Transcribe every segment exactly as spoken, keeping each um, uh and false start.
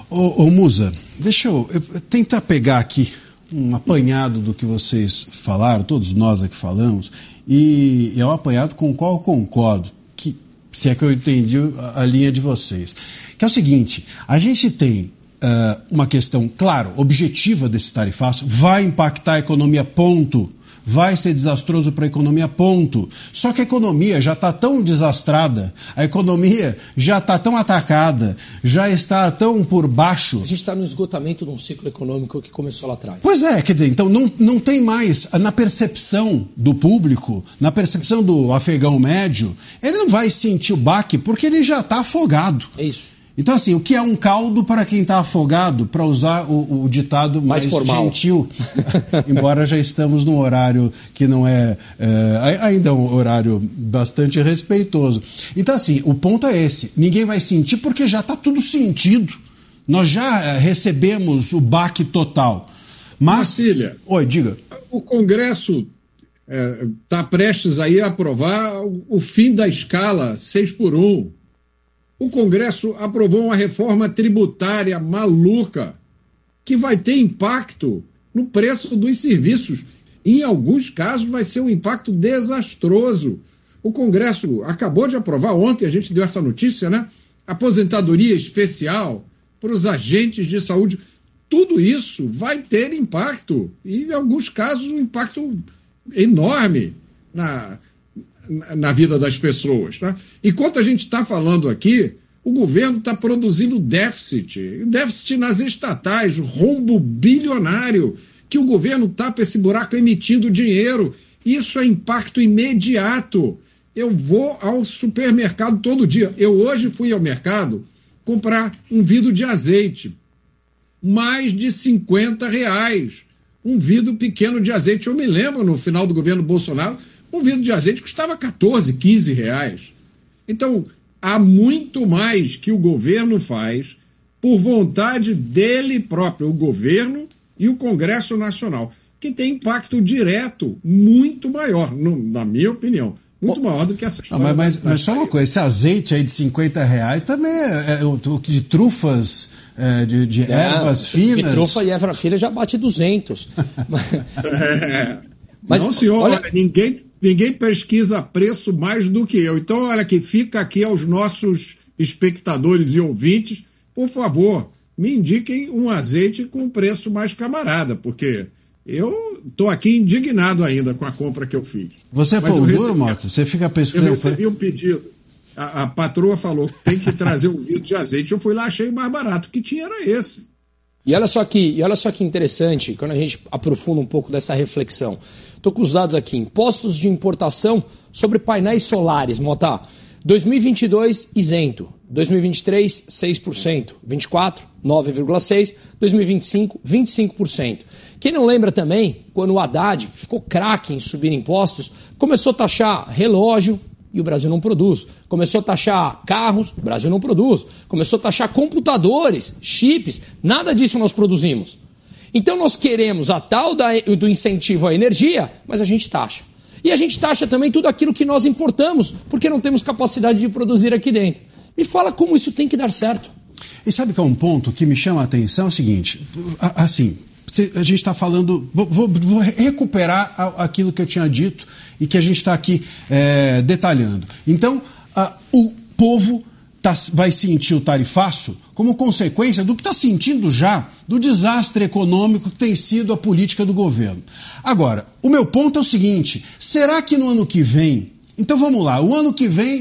Ô, ô Musa, deixa eu, eu tentar pegar aqui um apanhado do que vocês falaram, todos nós aqui falamos, e é um apanhado com o qual eu concordo, que, se é que eu entendi a, a linha de vocês. Que é o seguinte, a gente tem uh, uma questão, claro, objetiva desse tarifaço, vai impactar a economia, ponto. Vai ser desastroso para a economia, ponto. Só que a economia já está tão desastrada, a economia já está tão atacada, já está tão por baixo. A gente está no esgotamento de um ciclo econômico que começou lá atrás. Pois é, quer dizer, então não, não tem mais, na percepção do público, na percepção do afegão médio, ele não vai sentir o baque porque ele já está afogado. É isso. Então, assim, o que é um caldo para quem está afogado, para usar o, o ditado mais, mais formal, gentil, embora já estamos num horário que não é, é, ainda é um horário bastante respeitoso. Então, assim, o ponto é esse, ninguém vai sentir porque já está tudo sentido. Nós já é, recebemos o baque total. Mas... Marcília, oi, diga. O Congresso está é, prestes aí a aprovar o, o fim da escala seis por um. O Congresso aprovou uma reforma tributária maluca que vai ter impacto no preço dos serviços. Em alguns casos vai ser um impacto desastroso. O Congresso acabou de aprovar, ontem a gente deu essa notícia, né? Aposentadoria especial para os agentes de saúde. Tudo isso vai ter impacto. E em alguns casos um impacto enorme na... na vida das pessoas. Tá? Enquanto a gente está falando aqui, o governo está produzindo déficit, déficit nas estatais, rombo bilionário, que o governo tapa esse buraco emitindo dinheiro. Isso é impacto imediato. Eu vou ao supermercado todo dia. Eu hoje fui ao mercado comprar um vidro de azeite, mais de cinquenta reais. Um vidro pequeno de azeite. Eu me lembro, no final do governo Bolsonaro, um vidro de azeite custava quatorze, quinze reais. Então, há muito mais que o governo faz por vontade dele próprio, o governo e o Congresso Nacional, que tem impacto direto muito maior, no, na minha opinião, muito maior do que essa história. Não, mas, mas, mas só uma coisa, esse azeite aí de cinquenta reais também é, é o de trufas, é, de, de é, ervas finas. De trufa e erva fina já bate duzentos. é. Mas, não, senhor, olha... olha, ninguém, ninguém pesquisa preço mais do que eu. Então, olha aqui, fica aqui aos nossos espectadores e ouvintes, por favor, me indiquem um azeite com preço mais camarada, porque eu estou aqui indignado ainda com a compra que eu fiz. Você é pão duro, Mota? Você fica pesquisando... Eu recebi um pedido. A, a patroa falou que tem que trazer um vidro de azeite. Eu fui lá, achei mais barato. O que tinha era esse. E olha só que, e olha só que interessante, quando a gente aprofunda um pouco dessa reflexão. Estou com os dados aqui. Impostos de importação sobre painéis solares, Mota. dois mil e vinte e dois, isento. dois mil e vinte e três, seis por cento. vinte e quatro, nove vírgula seis por cento. dois mil e vinte e cinco, vinte e cinco por cento. Quem não lembra também, quando o Haddad, que ficou craque em subir impostos, começou a taxar relógio e o Brasil não produz. Começou a taxar carros, o Brasil não produz. Começou a taxar computadores, chips, nada disso nós produzimos. Então nós queremos a tal da, do incentivo à energia, mas a gente taxa. E a gente taxa também tudo aquilo que nós importamos, porque não temos capacidade de produzir aqui dentro. Me fala como isso tem que dar certo. E sabe que é um ponto que me chama a atenção, é o seguinte, assim, a gente está falando, vou, vou recuperar aquilo que eu tinha dito e que a gente está aqui é, detalhando. Então, a, o povo tá, vai sentir o tarifaço como consequência do que está sentindo já, do desastre econômico que tem sido a política do governo. Agora, o meu ponto é o seguinte, será que no ano que vem, então vamos lá, o ano que vem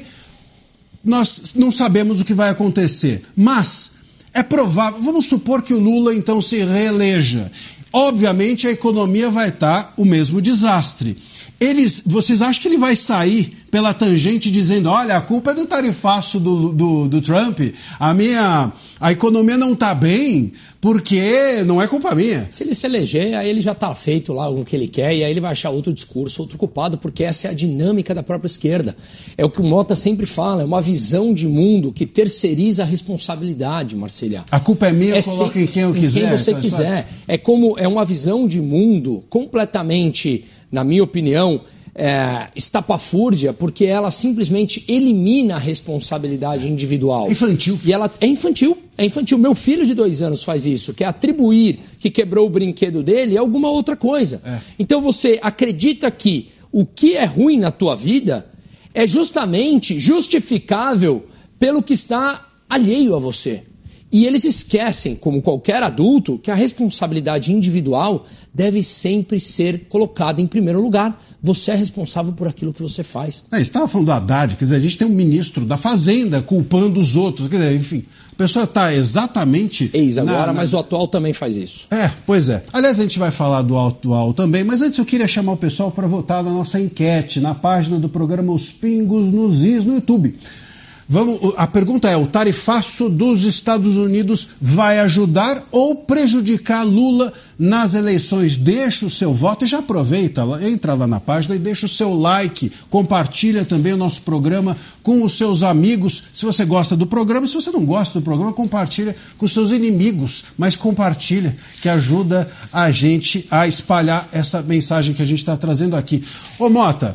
nós não sabemos o que vai acontecer, mas é provável, vamos supor que o Lula então se reeleja. Obviamente a economia vai estar o mesmo desastre. Eles, vocês acham que ele vai sair pela tangente dizendo, olha, a culpa é do tarifaço do, do, do Trump, a minha, a economia não está bem porque não é culpa minha? Se ele se eleger, aí ele já está feito lá o que ele quer e aí ele vai achar outro discurso, outro culpado, porque essa é a dinâmica da própria esquerda. É o que o Mota sempre fala, é uma visão de mundo que terceiriza a responsabilidade, Marcília. A culpa é minha, é coloca em quem eu quiser. Em quem você quiser. É como, é uma visão de mundo completamente, na minha opinião, é, estapafúrdia, porque ela simplesmente elimina a responsabilidade individual. Infantil. E ela é infantil. É infantil. Meu filho de dois anos faz isso, que é atribuir que quebrou o brinquedo dele a alguma outra coisa. É. Então você acredita que o que é ruim na tua vida é justamente justificável pelo que está alheio a você. E eles esquecem, como qualquer adulto, que a responsabilidade individual deve sempre ser colocada em primeiro lugar. Você é responsável por aquilo que você faz. É, você estava falando do Haddad, quer dizer, a gente tem um ministro da Fazenda culpando os outros, quer dizer, enfim, a pessoa está exatamente... Eis agora, na, na... mas o atual também faz isso. É, pois é. Aliás, a gente vai falar do atual também, mas antes eu queria chamar o pessoal para votar na nossa enquete, na página do programa Os Pingos nos Is no YouTube. Vamos, a pergunta é, o tarifaço dos Estados Unidos vai ajudar ou prejudicar Lula nas eleições? Deixa o seu voto e já aproveita, entra lá na página e deixa o seu like, compartilha também o nosso programa com os seus amigos, se você gosta do programa, se você não gosta do programa, compartilha com os seus inimigos, mas compartilha, que ajuda a gente a espalhar essa mensagem que a gente está trazendo aqui. Ô Mota,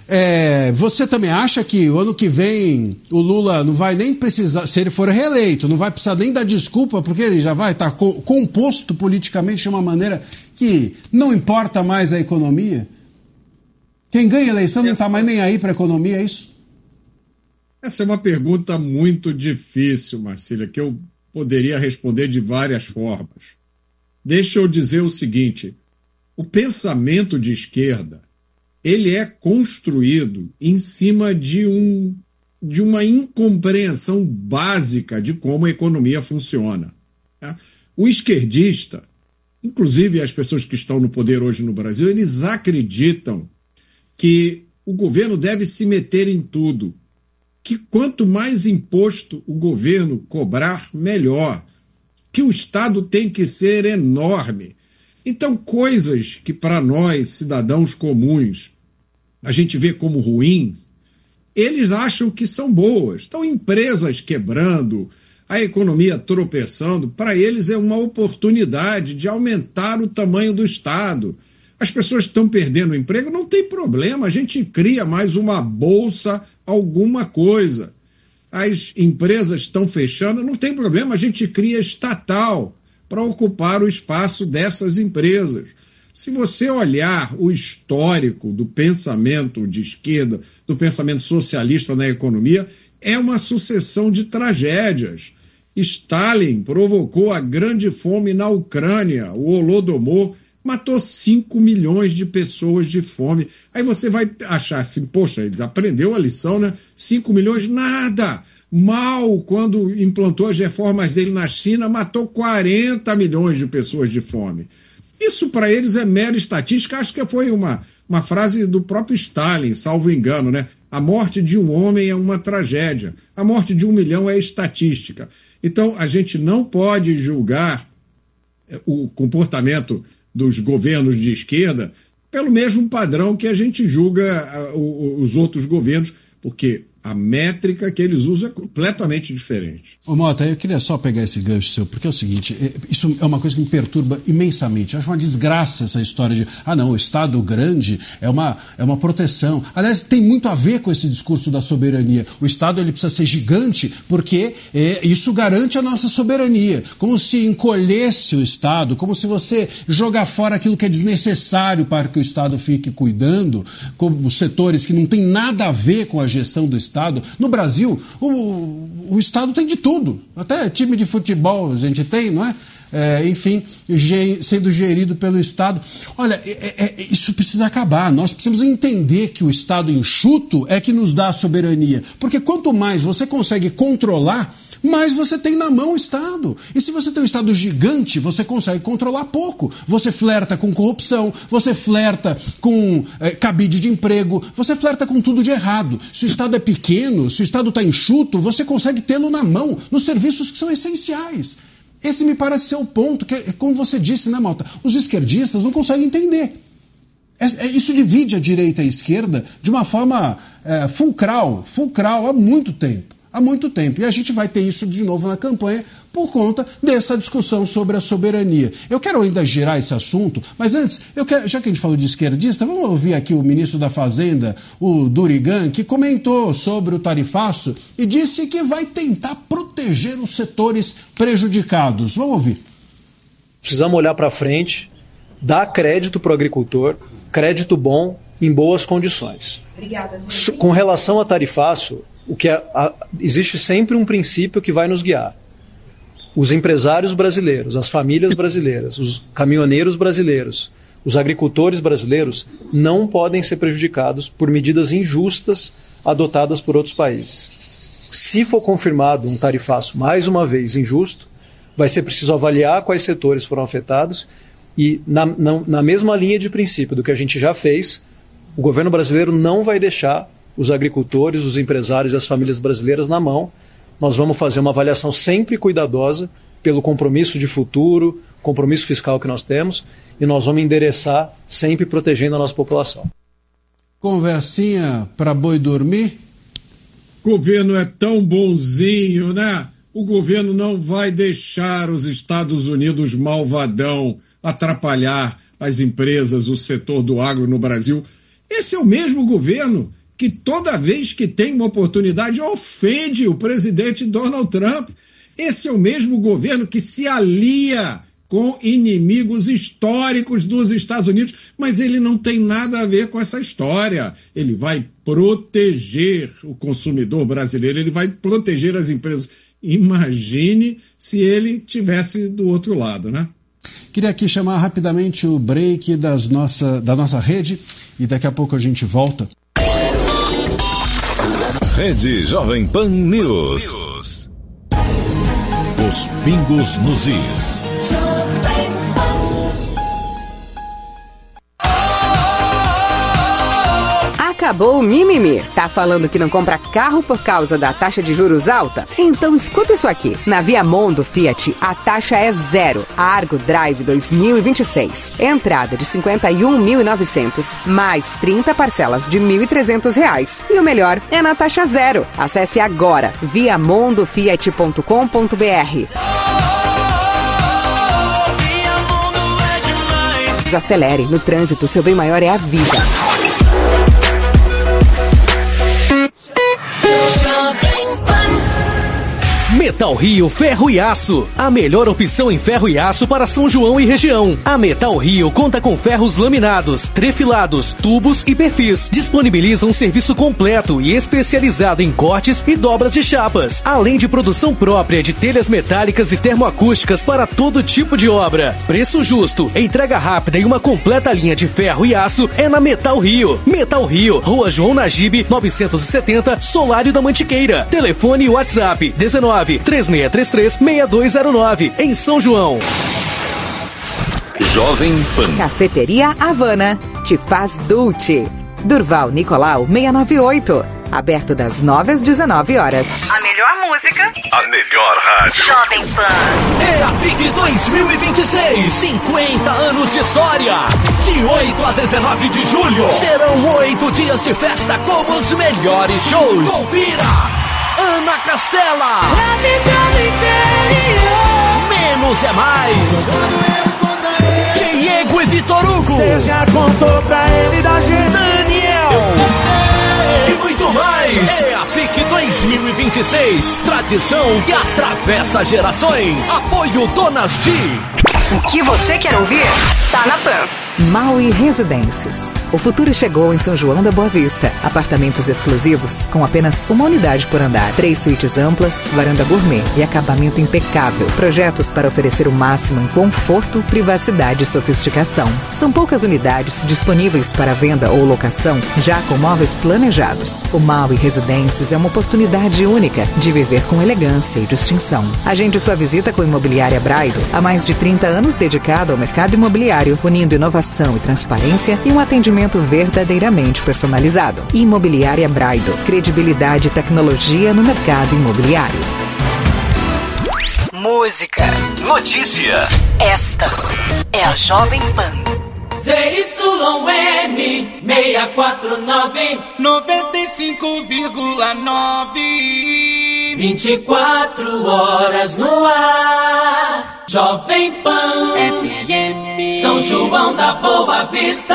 É, você também acha que o ano que vem o Lula não vai nem precisar, se ele for reeleito, não vai precisar nem dar desculpa, porque ele já vai estar co- composto politicamente de uma maneira que não importa mais a economia? Quem ganha a eleição não está mais nem aí para a economia, é isso? Essa é uma pergunta muito difícil, Marcília, que eu poderia responder de várias formas. Deixa eu dizer o seguinte, o pensamento de esquerda ele é construído em cima de, um, de uma incompreensão básica de como a economia funciona. Tá? O esquerdista, inclusive as pessoas que estão no poder hoje no Brasil, eles acreditam que o governo deve se meter em tudo, que quanto mais imposto o governo cobrar, melhor, que o Estado tem que ser enorme. Então, coisas que para nós, cidadãos comuns, a gente vê como ruim, eles acham que são boas. Então, empresas quebrando, a economia tropeçando, para eles é uma oportunidade de aumentar o tamanho do Estado. As pessoas estão perdendo o emprego, não tem problema, a gente cria mais uma bolsa, alguma coisa. As empresas estão fechando, não tem problema, a gente cria estatal para ocupar o espaço dessas empresas. Se você olhar o histórico do pensamento de esquerda, do pensamento socialista na economia, é uma sucessão de tragédias. Stalin provocou a grande fome na Ucrânia, o Holodomor matou cinco milhões de pessoas de fome. Aí você vai achar assim, poxa, ele aprendeu a lição, né? cinco milhões, nada! Mao, quando implantou as reformas dele na China, matou quarenta milhões de pessoas de fome. Isso para eles é mera estatística, acho que foi uma, uma frase do próprio Stalin, salvo engano, né? A morte de um homem é uma tragédia, a morte de um milhão é estatística. Então a gente não pode julgar o comportamento dos governos de esquerda pelo mesmo padrão que a gente julga os outros governos, porque a métrica que eles usam é completamente diferente. Ô Mota, eu queria só pegar esse gancho seu, porque é o seguinte, isso é uma coisa que me perturba imensamente. Eu acho uma desgraça essa história de, ah não, o Estado grande é uma, é uma proteção. Aliás, tem muito a ver com esse discurso da soberania. O Estado ele precisa ser gigante porque é, isso garante a nossa soberania. Como se encolhesse o Estado, como se você jogar fora aquilo que é desnecessário para que o Estado fique cuidando, como os setores que não tem nada a ver com a gestão do Estado. No Brasil, o, o Estado tem de tudo. Até time de futebol a gente tem, não é? É, enfim, ge, sendo gerido pelo Estado. Olha, é, é, isso precisa acabar. Nós precisamos entender que o Estado enxuto é que nos dá a soberania. Porque quanto mais você consegue controlar, mais você tem na mão o Estado. E se você tem um Estado gigante, você consegue controlar pouco. Você flerta com corrupção, você flerta com é, cabide de emprego, você flerta com tudo de errado. Se o Estado é pequeno, se o Estado está enxuto, você consegue tê-lo na mão, nos serviços que são essenciais. Esse me parece ser o ponto, que é como você disse, né, Malta? Os esquerdistas não conseguem entender. É, é, isso divide a direita e a esquerda de uma forma é, fulcral, fulcral há muito tempo. Há muito tempo. E a gente vai ter isso de novo na campanha, por conta dessa discussão sobre a soberania. Eu quero ainda girar esse assunto, mas antes, eu quero, já que a gente falou de esquerdista, vamos ouvir aqui o ministro da Fazenda, o Durigan, que comentou sobre o tarifaço e disse que vai tentar proteger os setores prejudicados. Vamos ouvir. Precisamos olhar para frente, dar crédito para o agricultor, crédito bom, em boas condições. Obrigada, gente. Com relação a tarifaço, o que é, a, existe sempre um princípio que vai nos guiar. Os empresários brasileiros, as famílias brasileiras, os caminhoneiros brasileiros, os agricultores brasileiros não podem ser prejudicados por medidas injustas adotadas por outros países. Se for confirmado um tarifaço, mais uma vez, injusto, vai ser preciso avaliar quais setores foram afetados e, na, na, na mesma linha de princípio do que a gente já fez, o governo brasileiro não vai deixar os agricultores, os empresários e as famílias brasileiras na mão. Nós vamos fazer uma avaliação sempre cuidadosa pelo compromisso de futuro, compromisso fiscal que nós temos, e nós vamos endereçar sempre protegendo a nossa população. Conversinha para boi dormir? O governo é tão bonzinho, né? O governo não vai deixar os Estados Unidos malvadão atrapalhar as empresas, o setor do agro no Brasil. Esse é o mesmo governo que toda vez que tem uma oportunidade ofende o presidente Donald Trump. Esse é o mesmo governo que se alia com inimigos históricos dos Estados Unidos, mas ele não tem nada a ver com essa história. Ele vai proteger o consumidor brasileiro, ele vai proteger as empresas. Imagine se ele tivesse do outro lado, né? Queria aqui chamar rapidamente o break das nossa, da nossa rede e daqui a pouco a gente volta. Rede Jovem Pan News. Os pingos nos is. Acabou o mimimi. Tá falando que não compra carro por causa da taxa de juros alta? Então escuta isso aqui. Na Viamonde Fiat, a taxa é zero. Argo Drive dois mil e vinte e seis. Entrada de cinquenta e um mil e novecentos, mais trinta parcelas de mil e trezentos reais. E o melhor é na taxa zero. Acesse agora viamondo fiat ponto com ponto b r. Desacelere. No trânsito, seu bem maior é a vida. Metal Rio Ferro e Aço, a melhor opção em ferro e aço para São João e região. A Metal Rio conta com ferros laminados, trefilados, tubos e perfis. Disponibiliza um serviço completo e especializado em cortes e dobras de chapas, além de produção própria de telhas metálicas e termoacústicas para todo tipo de obra. Preço justo, entrega rápida e uma completa linha de ferro e aço é na Metal Rio. Metal Rio, Rua João Nagibe, novecentos e setenta, Solário da Mantiqueira. Telefone e WhatsApp dezenove, três seis três três, seis dois zero nove, em São João. Jovem Pan. Cafeteria Havana te faz Dulce. Durval Nicolau seiscentos e noventa e oito. Aberto das nove às dezenove horas. A melhor música. A melhor rádio. Jovem Pan. É a P I C dois mil e vinte e seis. cinquenta anos de história. De oito a dezenove de julho. Serão oito dias de festa com os melhores shows. Confira. Ana Castela. Menos é mais. Diego e Vitor Hugo. Você já contou pra ele da gente. Daniel. E muito mais. É a P I C dois mil e vinte e seis. Tradição que atravessa gerações. Apoio Donas de. O que você quer ouvir? Tá na Pan. Maui Residências. O futuro chegou em São João da Boa Vista. Apartamentos exclusivos com apenas uma unidade por andar. Três suítes amplas, varanda gourmet e acabamento impecável. Projetos para oferecer o máximo em conforto, privacidade e sofisticação. São poucas unidades disponíveis para venda ou locação, já com móveis planejados. O Maui Residências é uma oportunidade única de viver com elegância e distinção. Agende sua visita com Imobiliária Braido. Há mais de trinta anos dedicado ao mercado imobiliário, unindo inovação e transparência e um atendimento verdadeiramente personalizado. Imobiliária Braido. Credibilidade e tecnologia no mercado imobiliário. Música. Notícia. Esta é a Jovem Pan. Z Y N seiscentos e quarenta e nove, noventa e cinco vírgula nove. vinte e quatro horas no ar. Jovem Pan F M, São João da Boa Vista.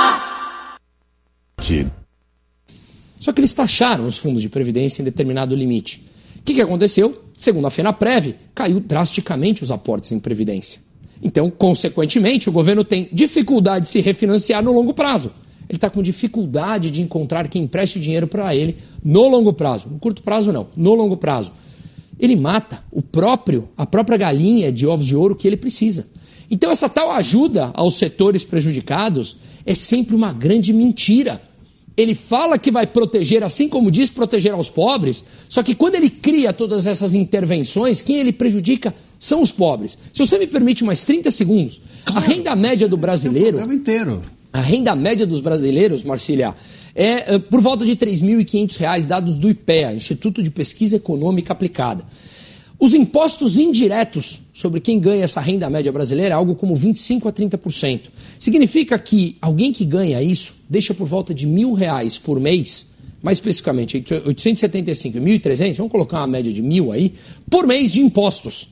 Só que eles taxaram os fundos de previdência em determinado limite. O que, que aconteceu? Segundo a FENAPREV, caiu drasticamente os aportes em previdência. Então, consequentemente, o governo tem dificuldade de se refinanciar no longo prazo. Ele está com dificuldade de encontrar quem empreste dinheiro para ele no longo prazo. No curto prazo, não. No longo prazo. Ele mata o próprio, a própria galinha de ovos de ouro que ele precisa. Então, essa tal ajuda aos setores prejudicados é sempre uma grande mentira. Ele fala que vai proteger, assim como diz proteger aos pobres, só que quando ele cria todas essas intervenções, quem ele prejudica são os pobres. Se você me permite mais trinta segundos, claro. A renda média do brasileiro... O inteiro. A renda média dos brasileiros, Marcília, é uh, por volta de três mil e quinhentos reais, dados do IPEA, Instituto de Pesquisa Econômica Aplicada. Os impostos indiretos sobre quem ganha essa renda média brasileira é algo como vinte e cinco a trinta por cento. Significa que alguém que ganha isso deixa por volta de mil reais por mês, mais especificamente oitocentos e setenta e cinco, mil e trezentos, vamos colocar uma média de mil aí, por mês de impostos.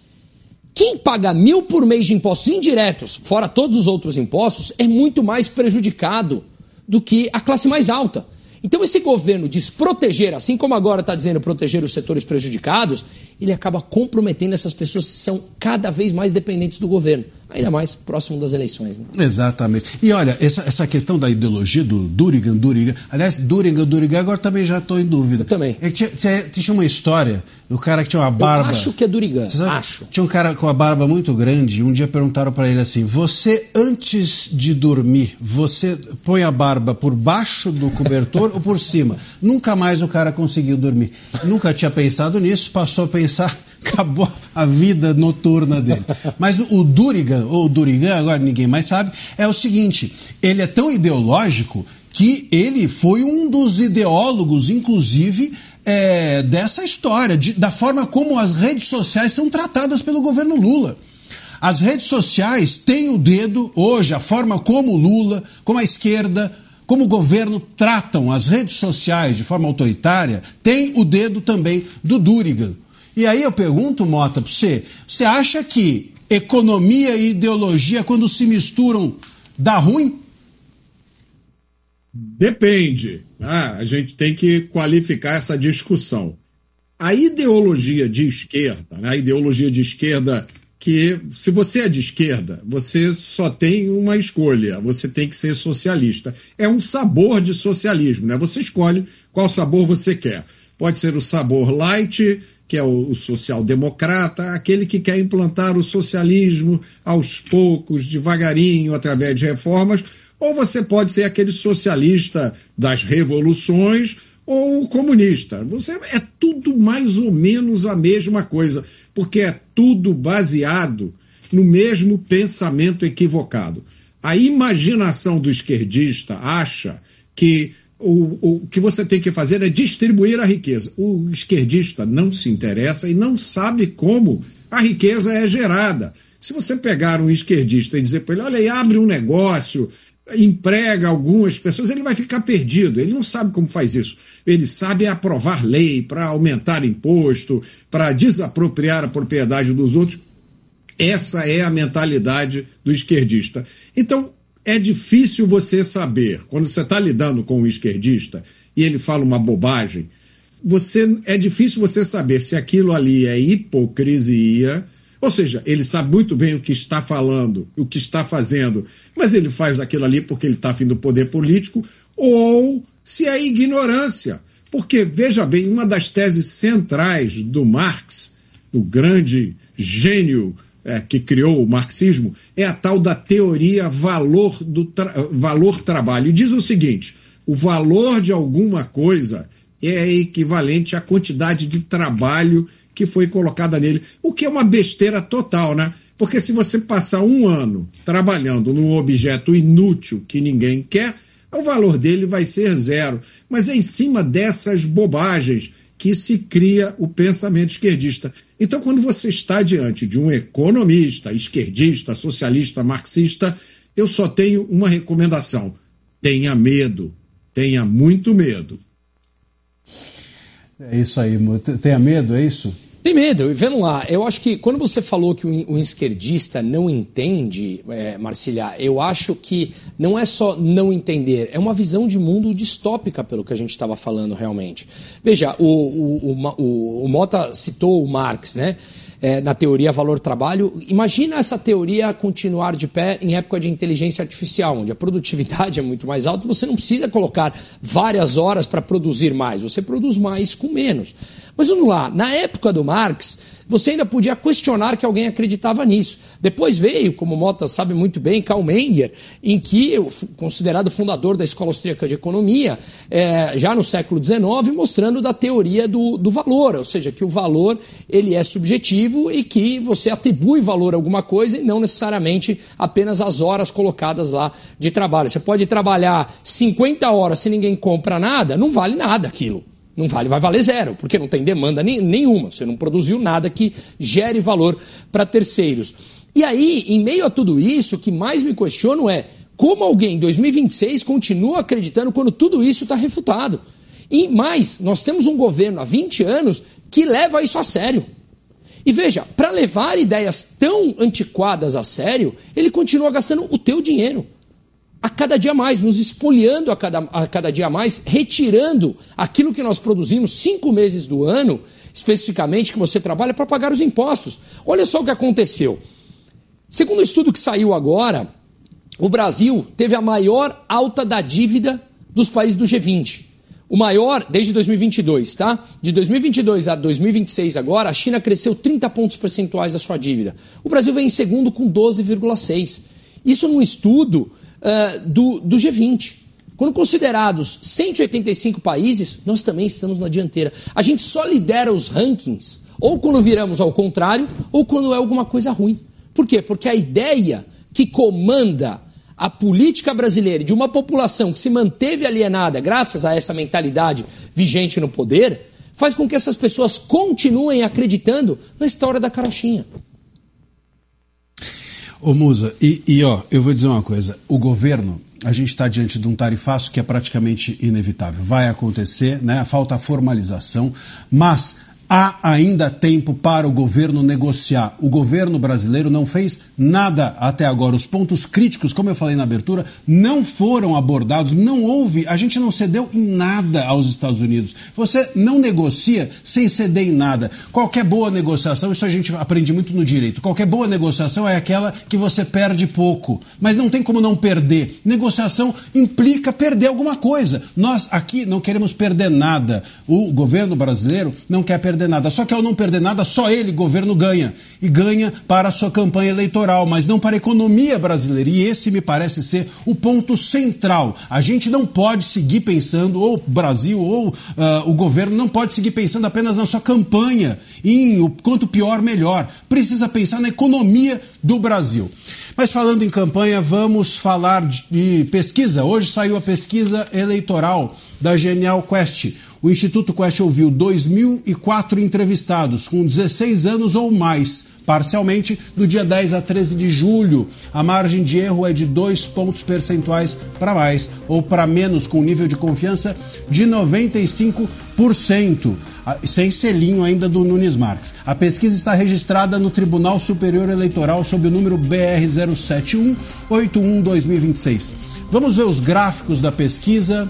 Quem paga mil por mês de impostos indiretos, fora todos os outros impostos, é muito mais prejudicado do que a classe mais alta. Então esse governo desproteger, assim como agora está dizendo proteger os setores prejudicados, ele acaba comprometendo essas pessoas que são cada vez mais dependentes do governo. Ainda mais próximo das eleições. Né? Exatamente. E olha, essa, essa questão da ideologia do Durigan, Durigan, aliás, Durigan, Durigan, agora também já estou em dúvida. Eu também. É, tinha, tinha, tinha uma história do cara que tinha uma barba... Eu acho que é Durigan, acho. Tinha um cara com uma barba muito grande, um dia perguntaram para ele assim, você antes de dormir, você põe a barba por baixo do cobertor ou por cima? Nunca mais o cara conseguiu dormir. Nunca tinha pensado nisso, passou a pensar... Acabou a vida noturna dele. Mas o Durigan, ou Durigan, agora ninguém mais sabe, é o seguinte, ele é tão ideológico que ele foi um dos ideólogos, inclusive, é, dessa história, de, da forma como as redes sociais são tratadas pelo governo Lula. As redes sociais têm o dedo, hoje, a forma como Lula, como a esquerda, como o governo tratam as redes sociais de forma autoritária, tem o dedo também do Durigan. E aí eu pergunto, Mota, para você, você acha que economia e ideologia, quando se misturam, dá ruim? Depende. Ah, a gente tem que qualificar essa discussão. A ideologia de esquerda, né, a ideologia de esquerda que, se você é de esquerda, você só tem uma escolha, você tem que ser socialista. É um sabor de socialismo, né? Você escolhe qual sabor você quer. Pode ser o sabor light, que é o social-democrata, aquele que quer implantar o socialismo aos poucos, devagarinho, através de reformas, ou você pode ser aquele socialista das revoluções ou o comunista. Você, é tudo mais ou menos a mesma coisa, porque é tudo baseado no mesmo pensamento equivocado. A imaginação do esquerdista acha que O, o que você tem que fazer é distribuir a riqueza. O esquerdista não se interessa e não sabe como a riqueza é gerada. Se você pegar um esquerdista e dizer para ele, olha aí, abre um negócio, emprega algumas pessoas, ele vai ficar perdido. Ele não sabe como faz isso. Ele sabe aprovar lei para aumentar imposto, para desapropriar a propriedade dos outros. Essa é a mentalidade do esquerdista. Então, é difícil você saber, quando você está lidando com um esquerdista e ele fala uma bobagem, você, é difícil você saber se aquilo ali é hipocrisia, ou seja, ele sabe muito bem o que está falando, o que está fazendo, mas ele faz aquilo ali porque ele está afim do poder político, ou se é ignorância. Porque, veja bem, uma das teses centrais do Marx, do grande gênio É, que criou o marxismo, é a tal da teoria valor do tra valor trabalho. Diz o seguinte, o valor de alguma coisa é equivalente à quantidade de trabalho que foi colocada nele, o que é uma besteira total, né? Porque se você passar um ano trabalhando num objeto inútil que ninguém quer, o valor dele vai ser zero. Mas é em cima dessas bobagens que se cria o pensamento esquerdista. Então, quando você está diante de um economista, esquerdista, socialista, marxista, eu só tenho uma recomendação. Tenha medo. Tenha muito medo. É isso aí, tenha medo, é isso? Tem medo, e vamos lá, eu acho que quando você falou que o esquerdista não entende, é, Marcília, eu acho que não é só não entender, é uma visão de mundo distópica pelo que a gente estava falando realmente. Veja, o, o, o, o Mota citou o Marx, né? É, na teoria valor-trabalho. Imagina essa teoria continuar de pé em época de inteligência artificial, onde a produtividade é muito mais alta, você não precisa colocar várias horas para produzir mais, você produz mais com menos. Mas vamos lá, na época do Marx, você ainda podia questionar que alguém acreditava nisso. Depois veio, como o Mota sabe muito bem, Karl Menger, em que, considerado fundador da Escola Austríaca de Economia, é, já no século dezenove, mostrando da teoria do, do valor, ou seja, que o valor ele é subjetivo e que você atribui valor a alguma coisa e não necessariamente apenas as horas colocadas lá de trabalho. Você pode trabalhar cinquenta horas se ninguém compra nada, não vale nada aquilo. Não vale, vai valer zero, porque não tem demanda nenhuma. Você não produziu nada que gere valor para terceiros. E aí, em meio a tudo isso, o que mais me questiono é como alguém em dois mil e vinte e seis continua acreditando quando tudo isso está refutado. E mais, nós temos um governo há vinte anos que leva isso a sério. E veja, para levar ideias tão antiquadas a sério, ele continua gastando o teu dinheiro. A cada dia mais, nos espoliando a cada, a cada dia mais, retirando aquilo que nós produzimos cinco meses do ano, especificamente, que você trabalha para pagar os impostos. Olha só o que aconteceu. Segundo o estudo que saiu agora, o Brasil teve a maior alta da dívida dos países do G vinte. O maior desde dois mil e vinte e dois, tá? De dois mil e vinte e dois a dois mil e vinte e seis agora, a China cresceu trinta pontos percentuais da sua dívida. O Brasil vem em segundo com doze vírgula seis. Isso num estudo Uh, do, do G vinte. Quando considerados cento e oitenta e cinco países, nós também estamos na dianteira. A gente só lidera os rankings ou quando viramos ao contrário ou quando é alguma coisa ruim. Por quê? Porque a ideia que comanda a política brasileira de uma população que se manteve alienada graças a essa mentalidade vigente no poder faz com que essas pessoas continuem acreditando na história da carochinha. Ô Musa, e, e ó, eu vou dizer uma coisa, o governo, a gente está diante de um tarifaço que é praticamente inevitável, vai acontecer, né? Falta a formalização, mas há ainda tempo para o governo negociar. O governo brasileiro não fez nada até agora. Os pontos críticos, como eu falei na abertura, não foram abordados, não houve, a gente não cedeu em nada aos Estados Unidos. Você não negocia sem ceder em nada. Qualquer boa negociação, isso a gente aprende muito no direito, qualquer boa negociação é aquela que você perde pouco, mas não tem como não perder. Negociação implica perder alguma coisa. Nós aqui não queremos perder nada. O governo brasileiro não quer perder nada. Só que ao não perder nada, só ele, governo, ganha. E ganha para a sua campanha eleitoral, mas não para a economia brasileira. E esse me parece ser o ponto central. A gente não pode seguir pensando, ou o Brasil, ou uh, o governo, não pode seguir pensando apenas na sua campanha. E o quanto pior, melhor. Precisa pensar na economia do Brasil. Mas falando em campanha, vamos falar de pesquisa. Hoje saiu a pesquisa eleitoral da Genial Quest. O Instituto Quest ouviu dois mil e quatro entrevistados com dezesseis anos ou mais, parcialmente do dia dez a treze de julho. A margem de erro é de dois pontos percentuais para mais ou para menos, com nível de confiança de noventa e cinco por cento, sem selinho ainda do Nunes Marques. A pesquisa está registrada no Tribunal Superior Eleitoral sob o número B R zero sete um oito um dois mil e vinte e seis. Vamos ver os gráficos da pesquisa.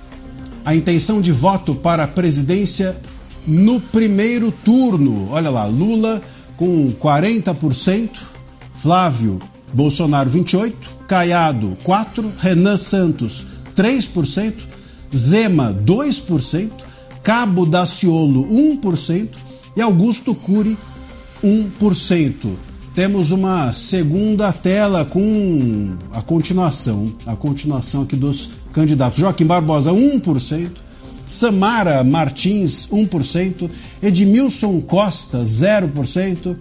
A intenção de voto para a presidência no primeiro turno. Olha lá, Lula com quarenta por cento, Flávio Bolsonaro vinte e oito por cento, Caiado quatro por cento, Renan Santos três por cento, Zema dois por cento, Cabo Daciolo um por cento e Augusto Cury um por cento. Temos uma segunda tela com a continuação, a continuação aqui dos candidatos. Joaquim Barbosa, um por cento. Samara Martins, um por cento. Edmilson Costa, zero por cento.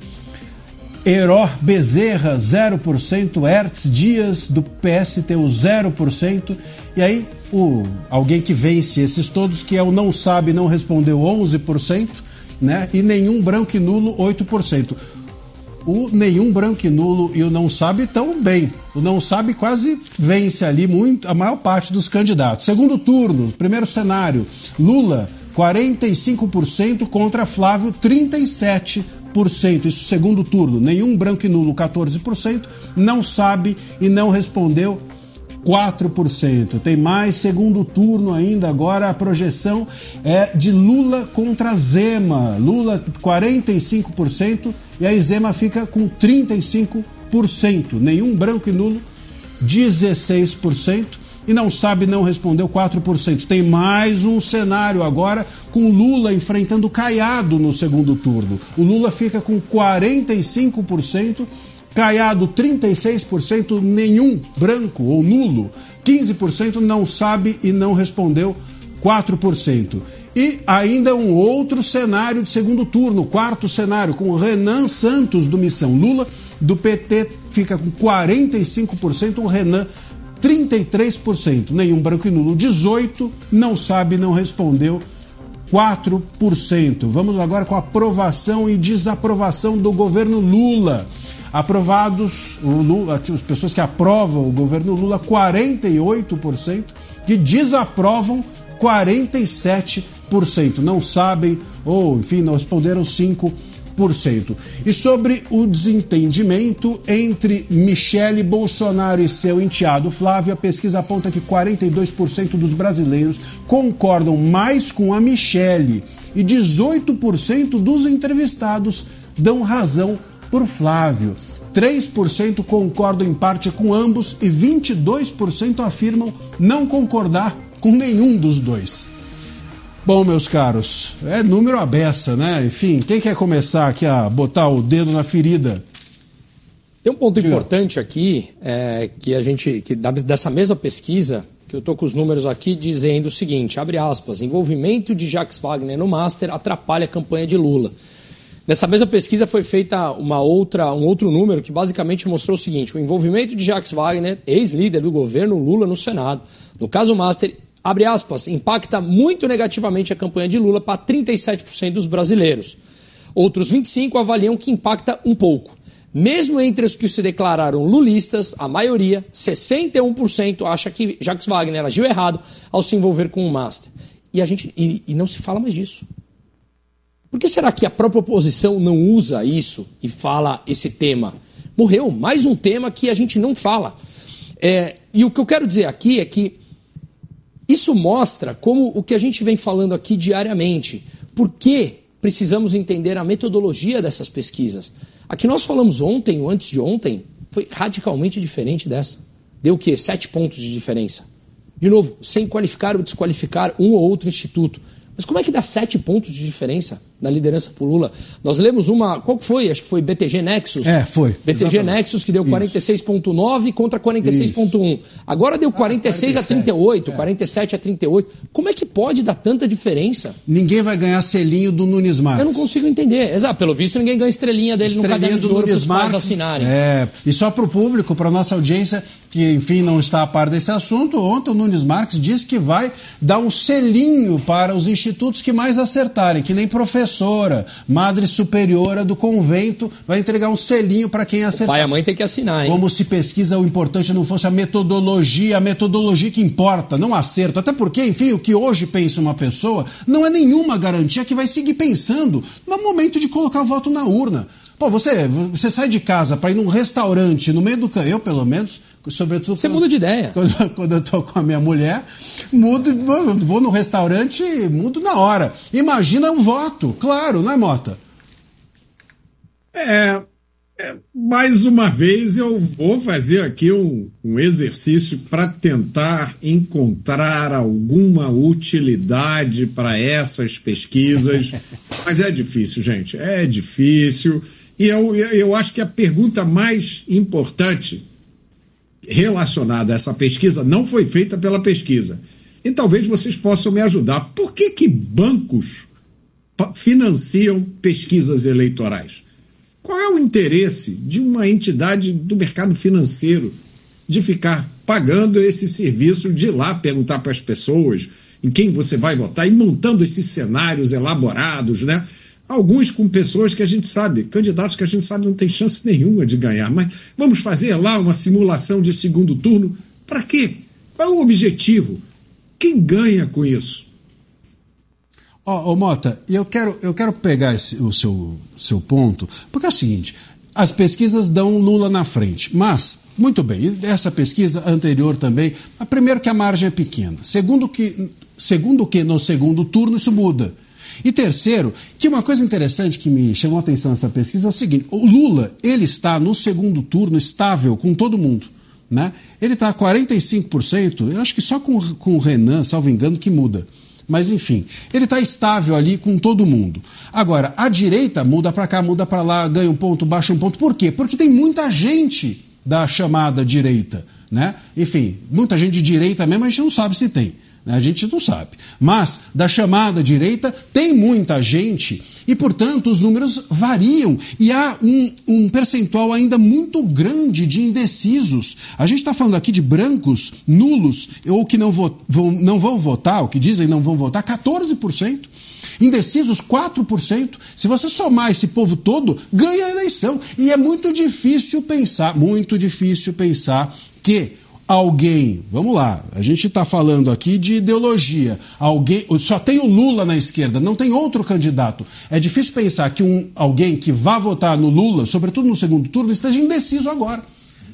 Heró Bezerra, zero por cento. Hertz Dias, do P S T U, zero por cento. E aí, o, alguém que vence esses todos, que é o não sabe, não respondeu, onze por cento. Né? E nenhum branco e nulo, oito por cento. O nenhum branco e nulo e o não sabe estão bem. O não sabe quase vence ali muito a maior parte dos candidatos. Segundo turno, primeiro cenário, Lula quarenta e cinco por cento contra Flávio, trinta e sete por cento. Isso segundo turno. Nenhum branco e nulo, quatorze por cento. Não sabe e não respondeu, quatro por cento. Tem mais segundo turno ainda. Agora a projeção é de Lula contra Zema. Lula, quarenta e cinco por cento, e a Zema fica com trinta e cinco por cento. Nenhum branco e nulo, dezesseis por cento. E não sabe, não respondeu, quatro por cento. Tem mais um cenário agora com Lula enfrentando Caiado no segundo turno. O Lula fica com quarenta e cinco por cento, Caiado trinta e seis por cento, nenhum branco ou nulo, quinze por cento não sabe e não respondeu, quatro por cento. E ainda um outro cenário de segundo turno, quarto cenário, com Renan Santos do Missão Lula, do P T, fica com quarenta e cinco por cento, o Renan trinta e três por cento, nenhum branco e nulo, dezoito por cento, não sabe, não respondeu, quatro por cento. Vamos agora com a aprovação e desaprovação do governo Lula. Aprovados, o Lula, as pessoas que aprovam o governo Lula, quarenta e oito por cento, que desaprovam, quarenta e sete por cento. Não sabem, ou enfim, não responderam, cinco por cento. E sobre o desentendimento entre Michele Bolsonaro e seu enteado Flávio, a pesquisa aponta que quarenta e dois por cento dos brasileiros concordam mais com a Michele e dezoito por cento dos entrevistados dão razão por Flávio. três por cento concordam em parte com ambos e vinte e dois por cento afirmam não concordar com nenhum dos dois. Bom, meus caros, é número à beça, né? Enfim, quem quer começar aqui a botar o dedo na ferida? Tem um ponto Diga. importante aqui, é, que a gente, que dessa mesma pesquisa, que eu estou com os números aqui, dizendo o seguinte, abre aspas, envolvimento de Jacques Wagner no Master atrapalha a campanha de Lula. Nessa mesma pesquisa foi feita uma outra, um outro número que basicamente mostrou o seguinte, o envolvimento de Jacques Wagner, ex-líder do governo Lula no Senado, no caso Master, abre aspas, impacta muito negativamente a campanha de Lula para trinta e sete por cento dos brasileiros. Outros vinte e cinco por cento avaliam que impacta um pouco. Mesmo entre os que se declararam lulistas, a maioria, sessenta e um por cento, acha que Jacques Wagner agiu errado ao se envolver com o Master. E, a gente, e, e não se fala mais disso. Por que será que a própria oposição não usa isso e fala esse tema? Morreu, mais um tema que a gente não fala. É, e o que eu quero dizer aqui é que isso mostra como o que a gente vem falando aqui diariamente. Por que precisamos entender a metodologia dessas pesquisas? A que nós falamos ontem ou antes de ontem foi radicalmente diferente dessa. Deu o quê? Sete pontos de diferença. De novo, sem qualificar ou desqualificar um ou outro instituto. Mas como é que dá sete pontos de diferença na liderança por Lula? Nós lemos uma... Qual que foi? Acho que foi B T G Nexus. É, foi. B T G Exatamente. Nexus, que deu quarenta e seis vírgula nove contra quarenta e seis vírgula um. Agora deu quarenta e seis a trinta e oito, é. quarenta e sete a trinta e oito. Como é que pode dar tanta diferença? Ninguém vai ganhar selinho do Nunes Marques. Eu não consigo entender. Exato, pelo visto ninguém ganha estrelinha dele estrelinha no caderno de ouro para os pais assinarem. É, e só para o público, para a nossa audiência, que enfim não está a par desse assunto, ontem o Nunes Marques disse que vai dar um selinho para os institutos que mais acertarem, que nem professora, madre superiora do convento, vai entregar um selinho para quem acertar. O pai e a mãe tem que assinar, hein? Como se pesquisa o importante não fosse a metodologia, a metodologia que importa, não acerto. Até porque, enfim, o que hoje pensa uma pessoa não é nenhuma garantia que vai seguir pensando no momento de colocar o voto na urna. Pô, você, você sai de casa para ir num restaurante no meio do caminho, eu pelo menos, sobretudo... Você quando, muda de ideia. Quando, quando eu tô com a minha mulher, mudo, vou no restaurante e mudo na hora. Imagina um voto, claro, não é, Mota? É, é, mais uma vez eu vou fazer aqui um, um exercício para tentar encontrar alguma utilidade para essas pesquisas, mas é difícil, gente, é difícil. E eu, eu acho que a pergunta mais importante relacionada a essa pesquisa não foi feita pela pesquisa. E talvez vocês possam me ajudar. Por que que bancos financiam pesquisas eleitorais? Qual é o interesse de uma entidade do mercado financeiro de ficar pagando esse serviço de ir lá perguntar para as pessoas em quem você vai votar e montando esses cenários elaborados, né? Alguns com pessoas que a gente sabe, candidatos que a gente sabe não tem chance nenhuma de ganhar, mas vamos fazer lá uma simulação de segundo turno. Para quê? Qual é o objetivo? Quem ganha com isso? Ó, oh, oh, Mota, eu quero, eu quero pegar esse, o seu, seu ponto, porque é o seguinte, as pesquisas dão Lula na frente, mas, muito bem, essa pesquisa anterior também, primeiro que a margem é pequena, segundo que, segundo que no segundo turno isso muda. E terceiro, que uma coisa interessante que me chamou a atenção nessa pesquisa é o seguinte, o Lula, ele está no segundo turno estável com todo mundo, né? Ele está a quarenta e cinco por cento, eu acho que só com, com o Renan, salvo engano, que muda. Mas enfim, ele está estável ali com todo mundo. Agora, a direita muda para cá, muda para lá, ganha um ponto, baixa um ponto. Por quê? Porque tem muita gente da chamada direita, né? Enfim, muita gente de direita mesmo, a gente não sabe se tem. A gente não sabe. Mas, da chamada direita, tem muita gente e, portanto, os números variam. E há um, um percentual ainda muito grande de indecisos. A gente está falando aqui de brancos, nulos, ou que não, vo vão, não vão votar, ou que dizem não vão votar, quatorze por cento. Indecisos, quatro por cento. Se você somar esse povo todo, ganha a eleição. E é muito difícil pensar, muito difícil pensar que alguém, vamos lá, a gente está falando aqui de ideologia, alguém, só tem o Lula na esquerda, não tem outro candidato. É difícil pensar que um, alguém que vá votar no Lula, sobretudo no segundo turno, esteja indeciso agora.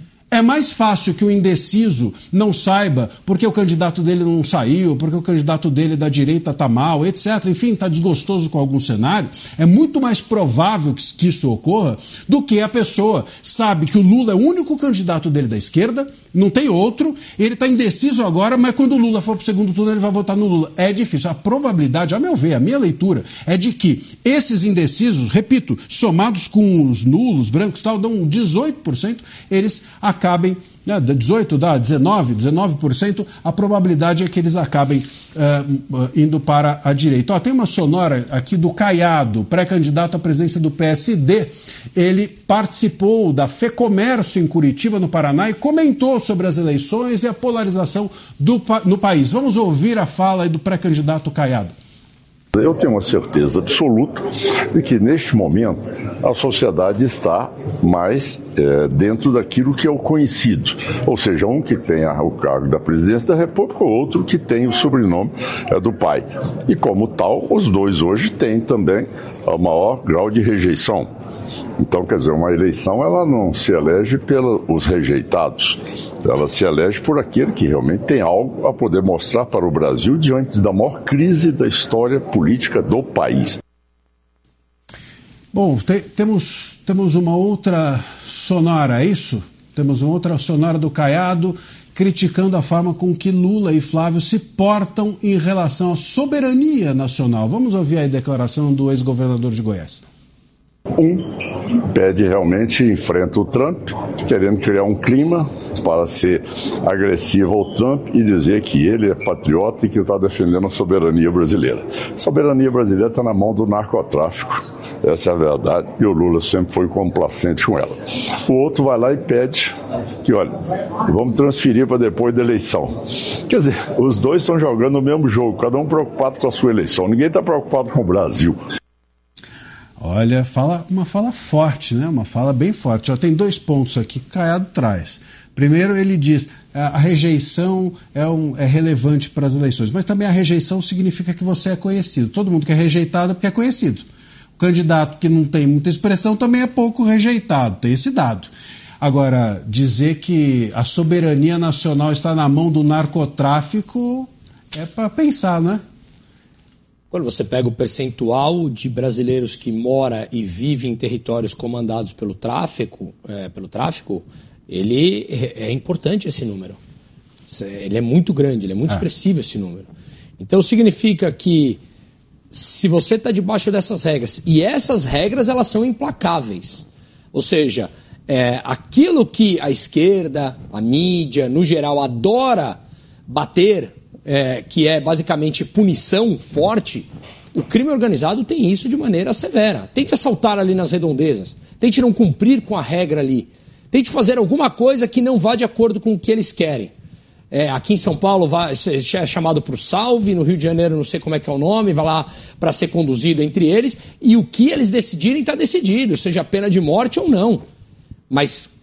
É mais fácil que o indeciso não saiba porque o candidato dele não saiu, porque o candidato dele da direita está mal, etcétera. Enfim, está desgostoso com algum cenário. É muito mais provável que, que isso ocorra do que a pessoa sabe que o Lula é o único candidato dele da esquerda, não tem outro, ele está indeciso agora, mas quando o Lula for para o segundo turno ele vai votar no Lula. É difícil. A probabilidade, a meu ver, a minha leitura, é de que esses indecisos, repito, somados com os nulos, brancos e tal, dão dezoito por cento, eles acabem, né, dezoito dá dezenove, dezenove por cento, a probabilidade é que eles acabem uh, indo para a direita. Ó, tem uma sonora aqui do Caiado, pré-candidato à presidência do P S D. Ele participou da FEComércio em Curitiba, no Paraná, e comentou sobre as eleições e a polarização do, no país. Vamos ouvir a fala aí do pré-candidato Caiado. Eu tenho uma certeza absoluta de que, neste momento, a sociedade está mais é, dentro daquilo que é o conhecido. Ou seja, um que tem o cargo da presidência da República, o outro que tem o sobrenome é, do pai. E, como tal, os dois hoje têm também o maior grau de rejeição. Então, quer dizer, uma eleição ela não se elege pelos rejeitados. Ela se elege por aquele que realmente tem algo a poder mostrar para o Brasil diante da maior crise da história política do país. Bom, te, temos, temos uma outra sonora, é isso? Temos uma outra sonora do Caiado criticando a forma com que Lula e Flávio se portam em relação à soberania nacional. Vamos ouvir aí a declaração do ex-governador de Goiás. Um pede realmente, enfrenta o Trump, querendo criar um clima para ser agressivo ao Trump e dizer que ele é patriota e que está defendendo a soberania brasileira. A soberania brasileira está na mão do narcotráfico, essa é a verdade, e o Lula sempre foi complacente com ela. O outro vai lá e pede que, olha, vamos transferir para depois da eleição. Quer dizer, os dois estão jogando o mesmo jogo, cada um preocupado com a sua eleição, ninguém está preocupado com o Brasil. Olha, fala, uma fala forte, né? Uma fala bem forte. Já tem dois pontos aqui que Caiado traz. Primeiro, ele diz a, a rejeição é, um, é relevante para as eleições, mas também a rejeição significa que você é conhecido. Todo mundo que é rejeitado é porque é conhecido. O candidato que não tem muita expressão também é pouco rejeitado, tem esse dado. Agora, dizer que a soberania nacional está na mão do narcotráfico é para pensar, né? Quando você pega o percentual de brasileiros que mora e vive em territórios comandados pelo tráfico, é, pelo tráfico, ele é, é importante esse número. Ele é muito grande, ele é muito ah. expressivo esse número. Então significa que se você está debaixo dessas regras, e essas regras elas são implacáveis, ou seja, é, aquilo que a esquerda, a mídia, no geral, adora bater, É, que é basicamente punição forte, o crime organizado tem isso de maneira severa. Tente assaltar ali nas redondezas, tente não cumprir com a regra ali, tente fazer alguma coisa que não vá de acordo com o que eles querem. É, aqui em São Paulo vai, é chamado para o salve, no Rio de Janeiro não sei como é que é o nome, vai lá para ser conduzido entre eles, e o que eles decidirem está decidido, seja pena de morte ou não. Mas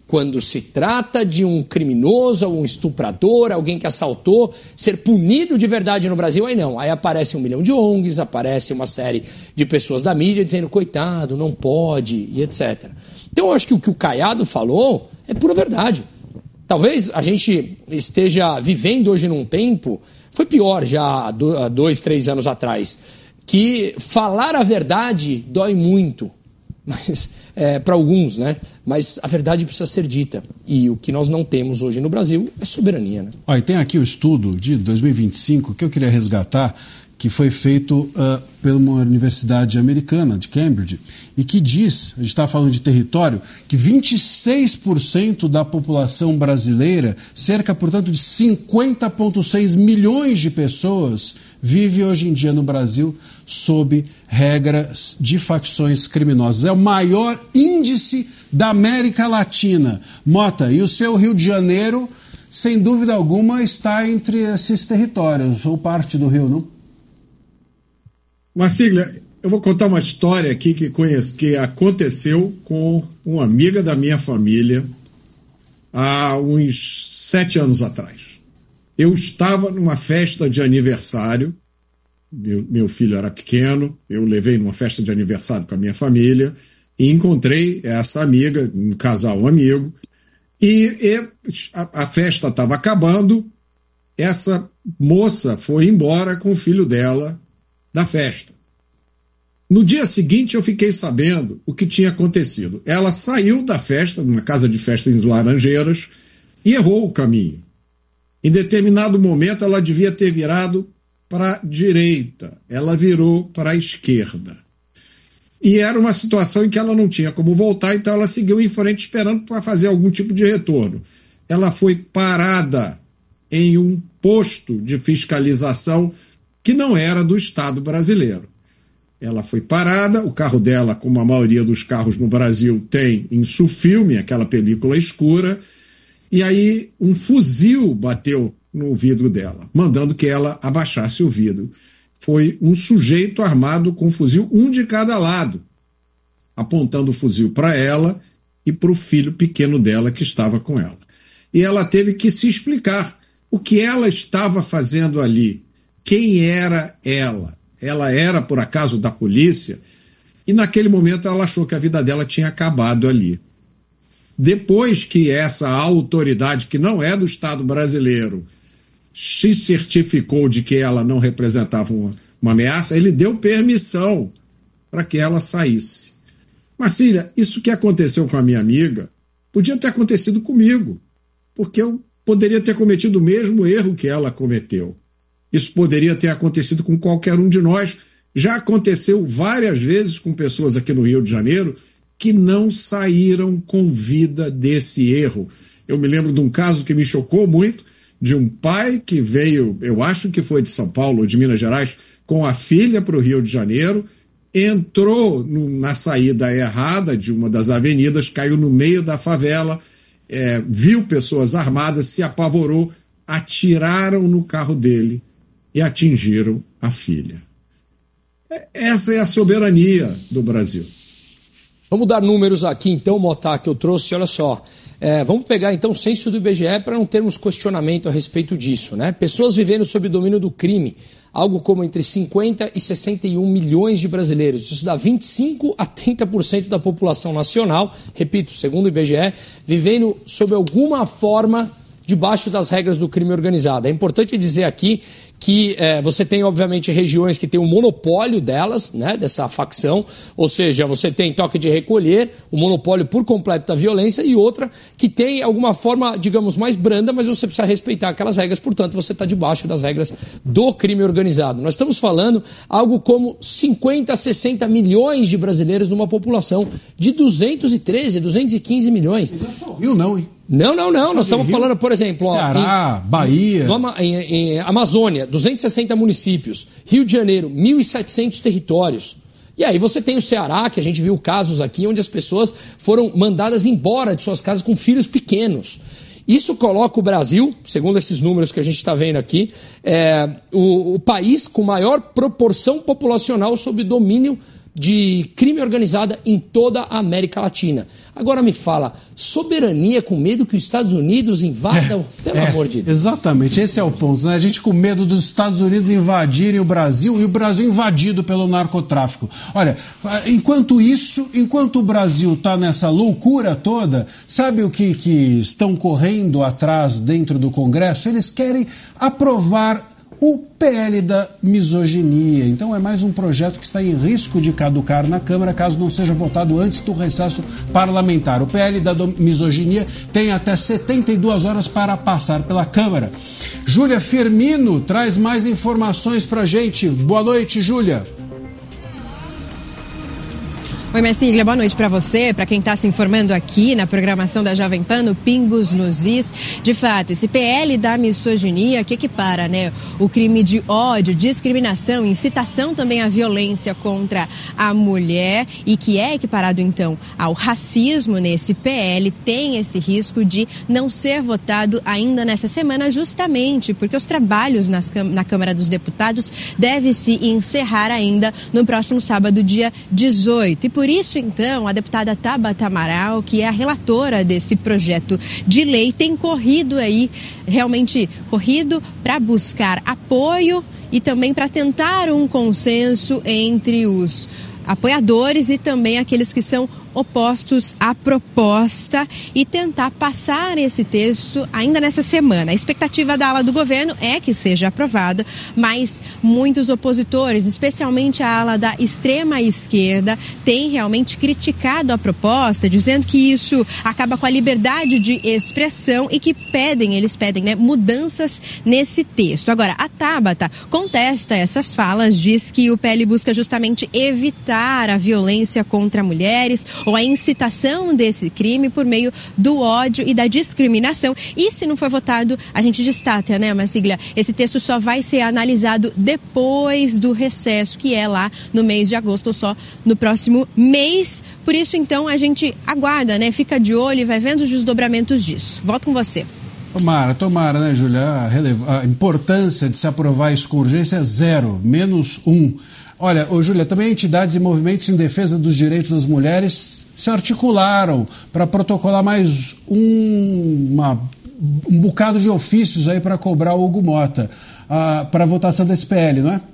quando se trata de um criminoso, um estuprador, alguém que assaltou, ser punido de verdade no Brasil, aí não. Aí aparece um milhão de O N Gs, aparece uma série de pessoas da mídia dizendo, coitado, não pode, e etcétera. Então eu acho que o que o Caiado falou é pura verdade. Talvez a gente esteja vivendo hoje num tempo, foi pior já há dois, três anos atrás, que falar a verdade dói muito, mas é, para alguns, né? Mas a verdade precisa ser dita. E o que nós não temos hoje no Brasil é soberania, né? Olha, tem aqui o estudo de dois mil e vinte e cinco que eu queria resgatar, que foi feito uh, pela uma universidade americana, de Cambridge, e que diz, a gente está falando de território, que vinte e seis por cento da população brasileira, cerca, portanto, de cinquenta vírgula seis milhões de pessoas, vive hoje em dia no Brasil sob regras de facções criminosas. É o maior índice da América Latina. Mota, e o seu Rio de Janeiro, sem dúvida alguma, está entre esses territórios, ou parte do Rio, não? Marcília, eu vou contar uma história aqui que, conheço, que aconteceu com uma amiga da minha família há uns sete anos atrás. Eu estava numa festa de aniversário, meu, meu filho era pequeno, eu levei numa festa de aniversário com a minha família e encontrei essa amiga, um casal amigo, e, e a, a festa estava acabando, essa moça foi embora com o filho dela da festa. No dia seguinte eu fiquei sabendo o que tinha acontecido. Ela saiu da festa, numa casa de festa em Laranjeiras, e errou o caminho. Em determinado momento ela devia ter virado para a direita, ela virou para a esquerda. E era uma situação em que ela não tinha como voltar, então ela seguiu em frente esperando para fazer algum tipo de retorno. Ela foi parada em um posto de fiscalização que não era do Estado brasileiro. Ela foi parada, o carro dela, como a maioria dos carros no Brasil, tem insufilme, aquela película escura, e aí um fuzil bateu no vidro dela, mandando que ela abaixasse o vidro. Foi um sujeito armado com um fuzil, um de cada lado, apontando o fuzil para ela e para o filho pequeno dela que estava com ela. E ela teve que se explicar o que ela estava fazendo ali. Quem era ela? Ela era, por acaso, da polícia? E naquele momento ela achou que a vida dela tinha acabado ali. Depois que essa autoridade, que não é do Estado brasileiro, se certificou de que ela não representava uma, uma ameaça, ele deu permissão para que ela saísse. Marcília, isso que aconteceu com a minha amiga podia ter acontecido comigo, porque eu poderia ter cometido o mesmo erro que ela cometeu. Isso poderia ter acontecido com qualquer um de nós. Já aconteceu várias vezes com pessoas aqui no Rio de Janeiro que não saíram com vida desse erro. Eu me lembro de um caso que me chocou muito, de um pai que veio, eu acho que foi de São Paulo ou de Minas Gerais, com a filha para o Rio de Janeiro, entrou no, na saída errada de uma das avenidas, caiu no meio da favela, é, viu pessoas armadas, se apavorou, atiraram no carro dele e atingiram a filha. Essa é a soberania do Brasil. Vamos dar números aqui, então, Mota, que eu trouxe, olha só. É, vamos pegar, então, o censo do I B G E para não termos questionamento a respeito disso, né? Pessoas vivendo sob o domínio do crime, algo como entre cinquenta e sessenta e um milhões de brasileiros. Isso dá vinte e cinco a trinta por cento da população nacional, repito, segundo o I B G E, vivendo sob alguma forma debaixo das regras do crime organizado. É importante dizer aqui que é, você tem, obviamente, regiões que têm o monopólio delas, né, dessa facção, ou seja, você tem toque de recolher, o monopólio por completo da violência, e outra que tem alguma forma, digamos, mais branda, mas você precisa respeitar aquelas regras, portanto, você está debaixo das regras do crime organizado. Nós estamos falando algo como cinquenta a sessenta milhões de brasileiros numa população de duzentos e treze, duzentos e quinze milhões. Não é só o Rio, não, hein? Não, não, não. Nós estamos falando, por exemplo... Ceará, ó, em, Bahia... Em, em, em Amazônia, duzentos e sessenta municípios. Rio de Janeiro, mil e setecentos territórios. E aí você tem o Ceará, que a gente viu casos aqui, onde as pessoas foram mandadas embora de suas casas com filhos pequenos. Isso coloca o Brasil, segundo esses números que a gente está vendo aqui, é, o, o país com maior proporção populacional sob domínio de crime organizado em toda a América Latina. Agora me fala, soberania com medo que os Estados Unidos invadam? É, Pelo é, amor de Deus. Exatamente, esse é o ponto, né? A gente com medo dos Estados Unidos invadirem o Brasil e o Brasil invadido pelo narcotráfico. Olha, enquanto isso, enquanto o Brasil está nessa loucura toda, sabe o que, que estão correndo atrás dentro do Congresso? Eles querem aprovar o P L da misoginia. Então é mais um projeto que está em risco de caducar na Câmara caso não seja votado antes do recesso parlamentar. O P L da misoginia tem até setenta e duas horas para passar pela Câmara. Júlia Firmino traz mais informações para a gente. Boa noite, Júlia. Oi, Messiglia, boa noite para você, para quem está se informando aqui na programação da Jovem Pan, no Pingos nos Is. De fato, esse P L da misoginia que equipara, né, o crime de ódio, discriminação, incitação também à violência contra a mulher e que é equiparado, então, ao racismo nesse P L, tem esse risco de não ser votado ainda nessa semana, justamente porque os trabalhos nas, na Câmara dos Deputados devem se encerrar ainda no próximo sábado, dia dezoito. E por Por isso, então, a deputada Tabata Amaral, que é a relatora desse projeto de lei, tem corrido aí, realmente corrido para buscar apoio e também para tentar um consenso entre os apoiadores e também aqueles que são opostos à proposta e tentar passar esse texto ainda nessa semana. A expectativa da ala do governo é que seja aprovada, mas muitos opositores, especialmente a ala da extrema esquerda, têm realmente criticado a proposta, dizendo que isso acaba com a liberdade de expressão e que pedem, eles pedem, né, mudanças nesse texto. Agora, a Tabata contesta essas falas, diz que o P L busca justamente evitar a violência contra mulheres ou a incitação desse crime por meio do ódio e da discriminação. E se não for votado, a gente destaca, né, Marcília? Esse texto só vai ser analisado depois do recesso, que é lá no mês de agosto, ou só no próximo mês. Por isso, então, a gente aguarda, né? Fica de olho e vai vendo os desdobramentos disso. Volto com você. Tomara, tomara, né, Júlia? A, relev... a importância de se aprovar isso com urgência é zero, menos um. Olha, ô Júlia, também entidades e movimentos em defesa dos direitos das mulheres se articularam para protocolar mais um, uma, um bocado de ofícios aí para cobrar o Hugo Mota uh, para a votação desse P L, não é?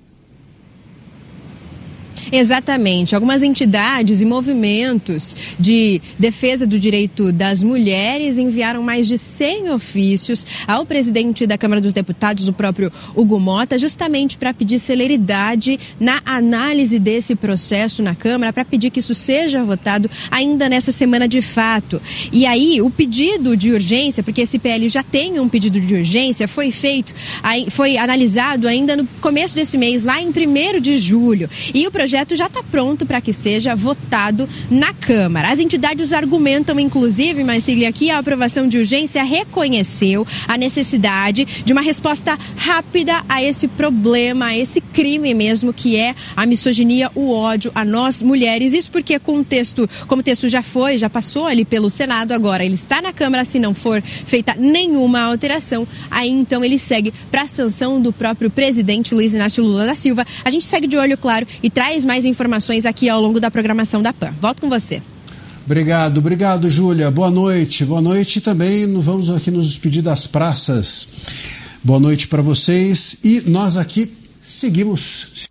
Exatamente. Algumas entidades e movimentos de defesa do direito das mulheres enviaram mais de cem ofícios ao presidente da Câmara dos Deputados, o próprio Hugo Mota, justamente para pedir celeridade na análise desse processo na Câmara, para pedir que isso seja votado ainda nessa semana de fato. E aí, o pedido de urgência, porque esse P L já tem um pedido de urgência, foi feito, foi analisado ainda no começo desse mês, lá em primeiro de julho. E o projeto O projeto já está pronto para que seja votado na Câmara. As entidades argumentam, inclusive, Marcília, que a aprovação de urgência reconheceu a necessidade de uma resposta rápida a esse problema, a esse crime mesmo, que é a misoginia, o ódio a nós mulheres. Isso porque com o texto, como o texto já foi, já passou ali pelo Senado, agora ele está na Câmara, se não for feita nenhuma alteração, aí então ele segue para a sanção do próprio presidente Luiz Inácio Lula da Silva. A gente segue de olho, claro, e traz mais informações aqui ao longo da programação da Pan. Volto com você. Obrigado, obrigado, Júlia. Boa noite. Boa noite também. Vamos aqui nos despedir das praças. Boa noite para vocês e nós aqui seguimos.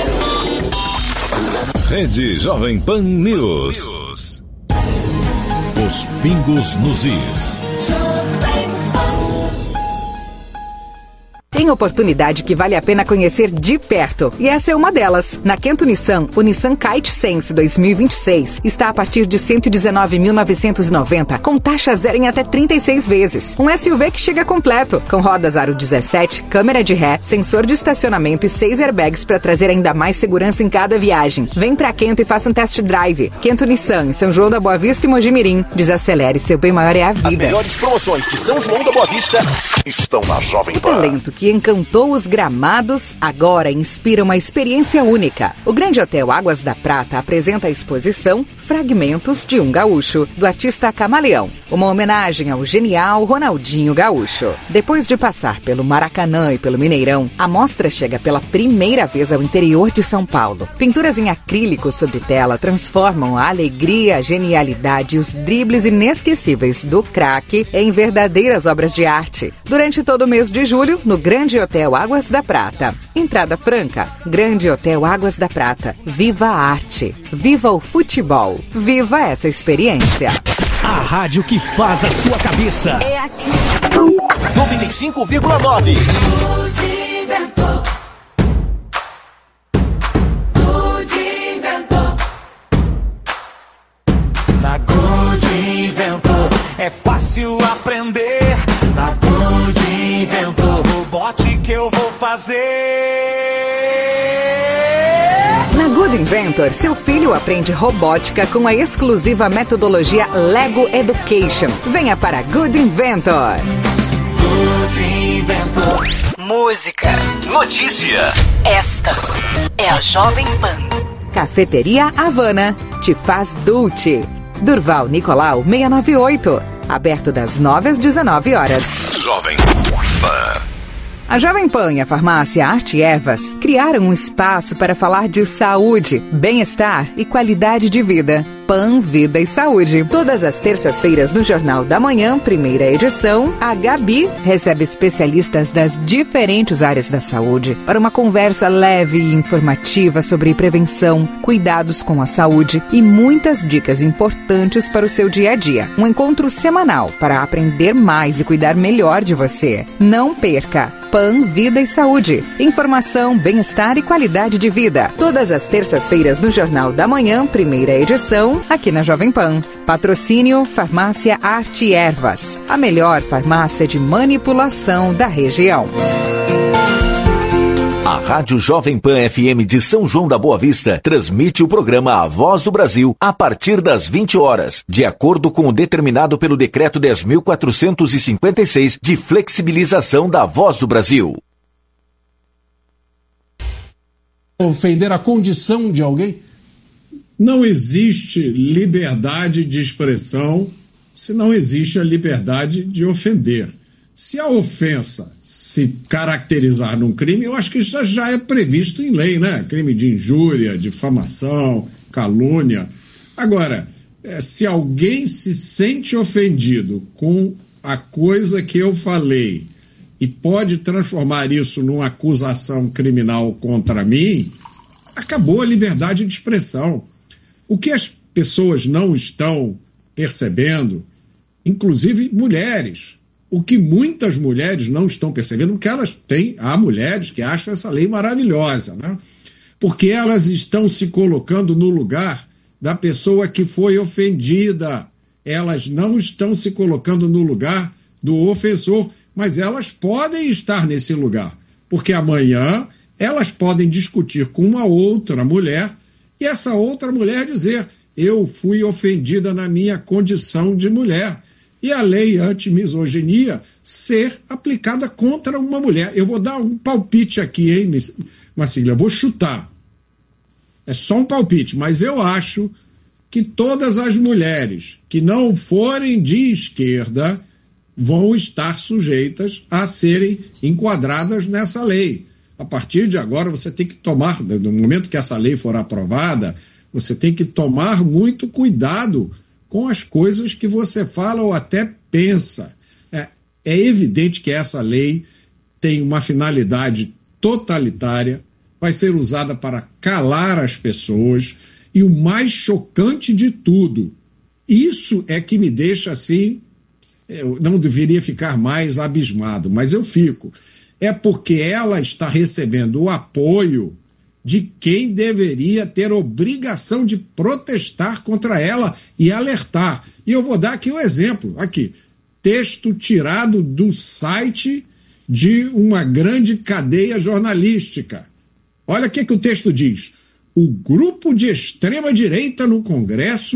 Rede Jovem Pan News. Os pingos nos is. Tem oportunidade que vale a pena conhecer de perto, e essa é uma delas. Na Kento Nissan, o Nissan Kite Sense dois mil e vinte e seis está a partir de cento e dezenove mil novecentos e noventa, com taxa zero em até trinta e seis vezes. Um S U V que chega completo, com rodas aro dezessete, câmera de ré, sensor de estacionamento e seis airbags para trazer ainda mais segurança em cada viagem. Vem pra Kento e faça um test drive. Kento Nissan, em São João da Boa Vista e Mojimirim. Desacelere, seu bem maior é a vida. As melhores promoções de São João da Boa Vista estão na Jovem Pan. O talento que encantou os gramados, agora inspira uma experiência única. O Grande Hotel Águas da Prata apresenta a exposição Fragmentos de um Gaúcho, do artista Camaleão, uma homenagem ao genial Ronaldinho Gaúcho. Depois de passar pelo Maracanã e pelo Mineirão, a mostra chega pela primeira vez ao interior de São Paulo. Pinturas em acrílico sobre tela transformam a alegria, a genialidade e os dribles inesquecíveis do craque em verdadeiras obras de arte. Durante todo o mês de julho, no Grande Hotel Águas da Prata. Entrada franca. Grande Hotel Águas da Prata. Viva a arte. Viva o futebol. Viva essa experiência. A rádio que faz a sua cabeça. É aqui. noventa e cinco vírgula nove. Na Good Inventor é fácil aprender. Na Good Inventor, o bote que eu vou fazer. Na Good Inventor, seu filho aprende robótica com a exclusiva metodologia Lego Education. Venha para Good Inventor. Good Inventor. Música. Notícia. Esta é a Jovem Pan. Cafeteria Havana te faz Dulce. Durval Nicolau seiscentos e noventa e oito. Aberto das nove às dezenove horas. Jovem Pan. A Jovem Pan e a farmácia Arte Ervas criaram um espaço para falar de saúde, bem-estar e qualidade de vida. Pan, Vida e Saúde. Todas as terças-feiras no Jornal da Manhã, primeira edição, a Gabi recebe especialistas das diferentes áreas da saúde para uma conversa leve e informativa sobre prevenção, cuidados com a saúde e muitas dicas importantes para o seu dia a dia. Um encontro semanal para aprender mais e cuidar melhor de você. Não perca! Pan, Vida e Saúde. Informação, bem-estar e qualidade de vida. Todas as terças-feiras no Jornal da Manhã, primeira edição, aqui na Jovem Pan. Patrocínio Farmácia Arte Ervas, a melhor farmácia de manipulação da região. A Rádio Jovem Pan F M de São João da Boa Vista transmite o programa A Voz do Brasil a partir das vinte horas, de acordo com o determinado pelo Decreto dez mil quatrocentos e cinquenta e seis de flexibilização da Voz do Brasil. Ofender a condição de alguém? Não existe liberdade de expressão se não existe a liberdade de ofender. Se a ofensa se caracterizar num crime, eu acho que isso já é previsto em lei, né? Crime de injúria, difamação, calúnia. Agora, se alguém se sente ofendido com a coisa que eu falei e pode transformar isso numa acusação criminal contra mim, acabou a liberdade de expressão. O que as pessoas não estão percebendo, inclusive mulheres, o que muitas mulheres não estão percebendo, porque elas têm, há mulheres que acham essa lei maravilhosa, né? Porque elas estão se colocando no lugar da pessoa que foi ofendida. Elas não estão se colocando no lugar do ofensor, mas elas podem estar nesse lugar, porque amanhã elas podem discutir com uma outra mulher e essa outra mulher dizer: eu fui ofendida na minha condição de mulher. E a lei anti-misoginia ser aplicada contra uma mulher. Eu vou dar um palpite aqui, hein, Marcília? Eu vou chutar. É só um palpite, mas eu acho que todas as mulheres que não forem de esquerda vão estar sujeitas a serem enquadradas nessa lei. A partir de agora, você tem que tomar, no momento que essa lei for aprovada, você tem que tomar muito cuidado com as coisas que você fala ou até pensa. É, é evidente que essa lei tem uma finalidade totalitária, vai ser usada para calar as pessoas, e o mais chocante de tudo, isso é que me deixa assim, eu não deveria ficar mais abismado, mas eu fico, é porque ela está recebendo o apoio de quem deveria ter obrigação de protestar contra ela e alertar. E eu vou dar aqui um exemplo, aqui, texto tirado do site de uma grande cadeia jornalística. Olha o que, que o texto diz. O grupo de extrema-direita no Congresso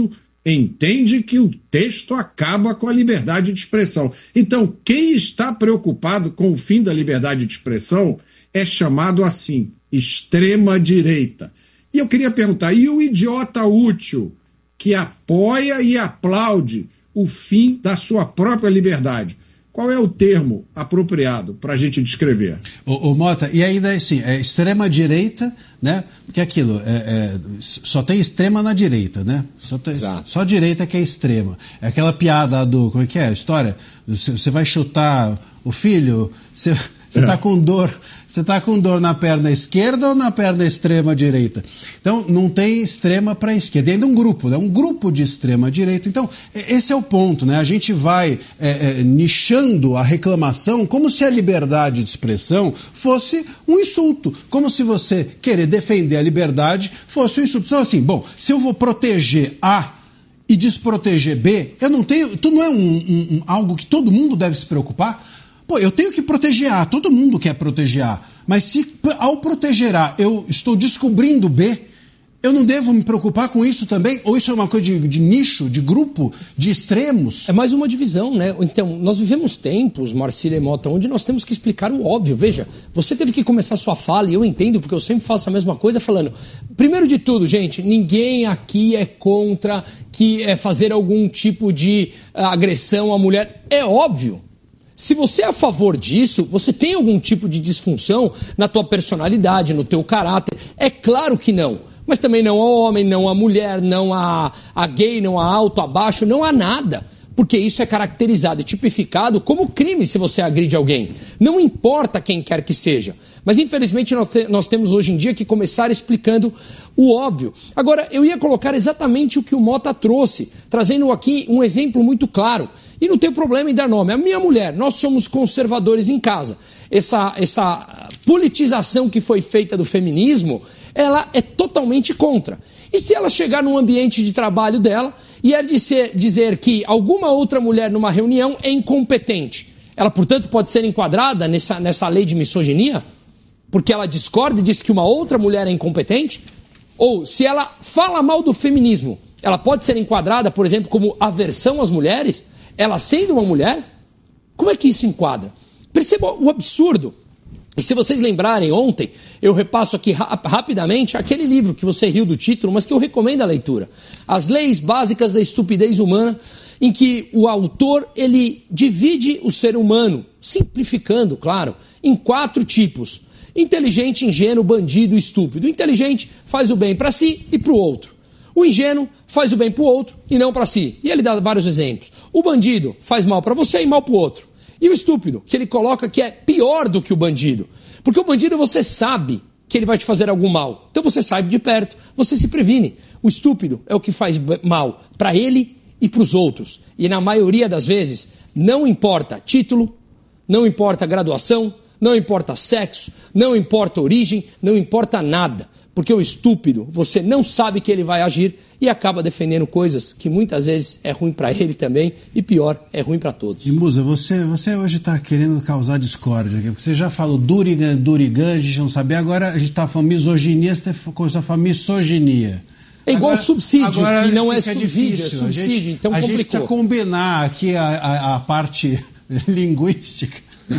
entende que o texto acaba com a liberdade de expressão. Então, quem está preocupado com o fim da liberdade de expressão é chamado assim, extrema-direita. E eu queria perguntar, e o idiota útil que apoia e aplaude o fim da sua própria liberdade? Qual é o termo apropriado para a gente descrever? O, o Mota, e ainda assim, é extrema-direita, né? Porque aquilo, é, é, só tem extrema na direita, né? Só, tem, só direita que é extrema. É aquela piada do, como é que é a história? Você, você vai chutar o filho, você... Você está com dor, você tá com dor na perna esquerda ou na perna extrema direita? Então, não tem extrema para esquerda. Dentro de um grupo, né? Um grupo de extrema direita. Então, esse é o ponto, né? A gente vai é, é, nichando a reclamação como se a liberdade de expressão fosse um insulto. Como se você querer defender a liberdade fosse um insulto. Então, assim, bom, se eu vou proteger A e desproteger B, eu não tenho. Tu não é um, um, um, algo que todo mundo deve se preocupar? Pô, eu tenho que proteger A, todo mundo quer proteger A, mas se ao proteger A eu estou descobrindo B, eu não devo me preocupar com isso também? Ou isso é uma coisa de, de nicho, de grupo, de extremos? É mais uma divisão, né? Então, nós vivemos tempos, Marcília e Mota, onde nós temos que explicar o óbvio. Veja, você teve que começar sua fala, e eu entendo, porque eu sempre faço a mesma coisa, falando, primeiro de tudo, gente, ninguém aqui é contra que é fazer algum tipo de uh, agressão à mulher. É óbvio. Se você é a favor disso, você tem algum tipo de disfunção na tua personalidade, no teu caráter. É claro que não. Mas também não há homem, não há mulher, não há, há gay, não há alto, abaixo, não há nada. Porque isso é caracterizado e tipificado como crime se você agride alguém. Não importa quem quer que seja. Mas infelizmente nós, te, nós temos hoje em dia que começar explicando o óbvio. Agora, eu ia colocar exatamente o que o Mota trouxe, trazendo aqui um exemplo muito claro. E não tem problema em dar nome. A minha mulher, nós somos conservadores em casa. Essa, essa politização que foi feita do feminismo, ela é totalmente contra. E se ela chegar num ambiente de trabalho dela e é dizer, dizer que alguma outra mulher numa reunião é incompetente, ela, portanto, pode ser enquadrada nessa, nessa lei de misoginia? Porque ela discorda e diz que uma outra mulher é incompetente? Ou se ela fala mal do feminismo, ela pode ser enquadrada, por exemplo, como aversão às mulheres? Ela sendo uma mulher? Como é que isso enquadra? Perceba o absurdo. E se vocês lembrarem, ontem eu repasso aqui ra- rapidamente aquele livro que você riu do título, mas que eu recomendo a leitura. As Leis Básicas da Estupidez Humana, em que o autor ele divide o ser humano, simplificando, claro, em quatro tipos. Inteligente, ingênuo, bandido e estúpido. O inteligente faz o bem para si e para o outro. O ingênuo faz o bem para o outro e não para si. E ele dá vários exemplos. O bandido faz mal para você e mal para o outro. E o estúpido, que ele coloca que é pior do que o bandido. Porque o bandido você sabe que ele vai te fazer algum mal. Então você sai de perto, você se previne. O estúpido é o que faz mal para ele e para os outros. E na maioria das vezes não importa título, não importa graduação, não importa sexo, não importa origem, não importa nada. Porque o estúpido, você não sabe que ele vai agir e acaba defendendo coisas que muitas vezes é ruim para ele também e pior, é ruim para todos. E Musa, você, você hoje está querendo causar discórdia aqui, porque você já falou Durigan, Durigan, a gente não sabia, agora a gente está falando misoginia, você começou a falar misoginia. É igual agora, subsídio, agora que não é subsídio, subsídio, é subsídio, a gente, então a complicou. A gente precisa combinar aqui a, a, a parte linguística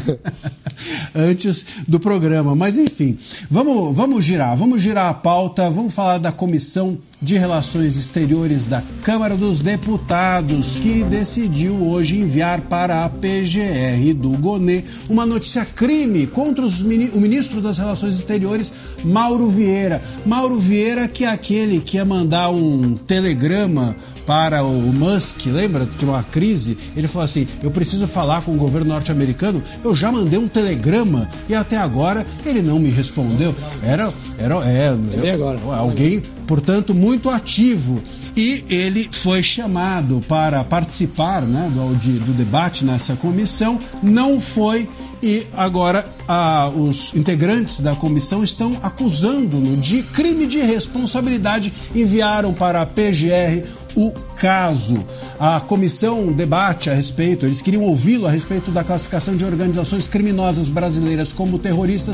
antes do programa, mas enfim, vamos, vamos girar, vamos girar a pauta, vamos falar da Comissão de Relações Exteriores da Câmara dos Deputados, que decidiu hoje enviar para a P G R do Gonê uma notícia crime contra os, o ministro das Relações Exteriores, Mauro Vieira. Mauro Vieira, que é aquele que ia mandar um telegrama para o Musk, lembra de uma crise? Ele falou assim, eu preciso falar com o governo norte-americano, eu já mandei um telegrama e até agora ele não me respondeu. Era, era é, é agora. alguém, portanto, muito ativo. E ele foi chamado para participar, né, do, de, do debate nessa comissão, não foi, e agora ah, os integrantes da comissão estão acusando-no de crime de responsabilidade, enviaram para a P G R o caso. A comissão debate a respeito, eles queriam ouvi-lo a respeito da classificação de organizações criminosas brasileiras como terroristas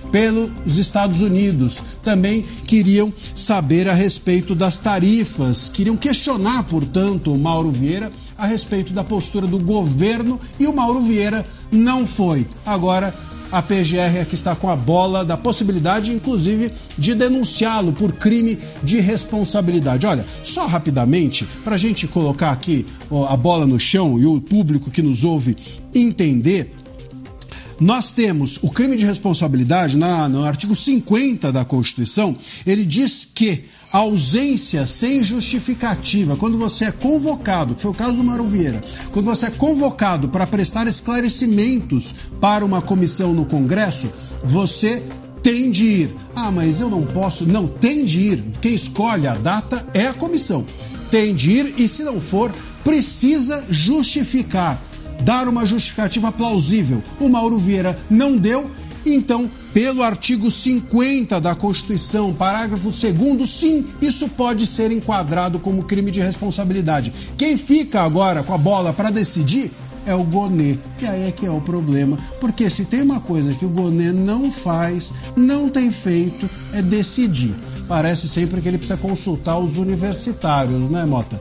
pelos Estados Unidos. Também queriam saber a respeito das tarifas, queriam questionar, portanto, o Mauro Vieira a respeito da postura do governo, e o Mauro Vieira não foi. Agora, a P G R é que está com a bola da possibilidade, inclusive, de denunciá-lo por crime de responsabilidade. Olha, só rapidamente, para a gente colocar aqui ó, a bola no chão e o público que nos ouve entender, nós temos o crime de responsabilidade na, no artigo cinquenta da Constituição. Ele diz que a ausência sem justificativa, quando você é convocado, que foi o caso do Mauro Vieira, quando você é convocado para prestar esclarecimentos para uma comissão no Congresso, você tem de ir. Ah, mas eu não posso. Não, tem de ir. Quem escolhe a data é a comissão. Tem de ir e, se não for, precisa justificar, dar uma justificativa plausível. O Mauro Vieira não deu. Então, pelo artigo cinquenta da Constituição, parágrafo segundo, sim, isso pode ser enquadrado como crime de responsabilidade. Quem fica agora com a bola para decidir é o Gonê. E aí é que é o problema, porque se tem uma coisa que o Gonê não faz, não tem feito, é decidir. Parece sempre que ele precisa consultar os universitários, né, Mota?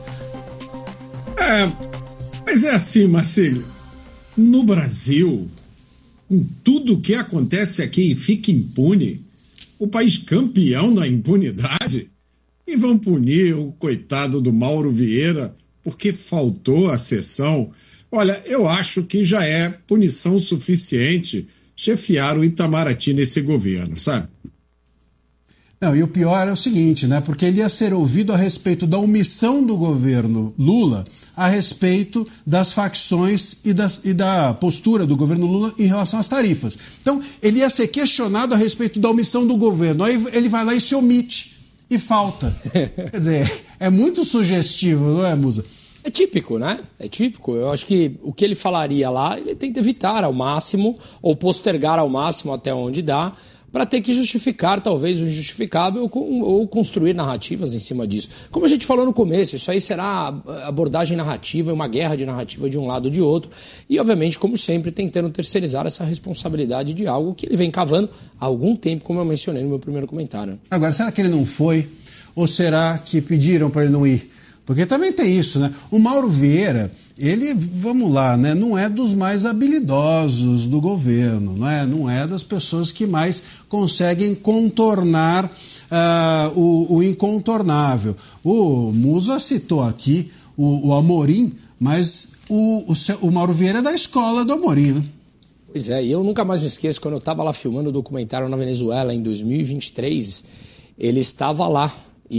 É, mas é assim, Marcelo, no Brasil, com tudo o que acontece aqui e fica impune, o país campeão na impunidade, e vão punir o coitado do Mauro Vieira porque faltou a sessão. Olha, eu acho que já é punição suficiente chefiar o Itamaraty nesse governo, sabe? Não, e o pior é o seguinte, né? Porque ele ia ser ouvido a respeito da omissão do governo Lula a respeito das facções e, das, e da postura do governo Lula em relação às tarifas. Então, ele ia ser questionado a respeito da omissão do governo. Aí ele vai lá e se omite e falta. Quer dizer, é muito sugestivo, não é, Musa? É típico, né? É típico. Eu acho que o que ele falaria lá, ele tenta evitar ao máximo, ou postergar ao máximo até onde dá, para ter que justificar, talvez, o injustificável ou construir narrativas em cima disso. Como a gente falou no começo, isso aí será abordagem narrativa, uma guerra de narrativa de um lado ou de outro. E, obviamente, como sempre, tentando terceirizar essa responsabilidade de algo que ele vem cavando há algum tempo, como eu mencionei no meu primeiro comentário. Agora, será que ele não foi? Ou será que pediram para ele não ir? Porque também tem isso, né? O Mauro Vieira, ele, vamos lá, né? Não é dos mais habilidosos do governo, não é? Não é das pessoas que mais conseguem contornar uh, o, o incontornável. O Musa citou aqui o, o Amorim, mas o, o, o Mauro Vieira é da escola do Amorim, né? Pois é, e eu nunca mais me esqueço, quando eu estava lá filmando o documentário na Venezuela em dois mil e vinte e três, ele estava lá.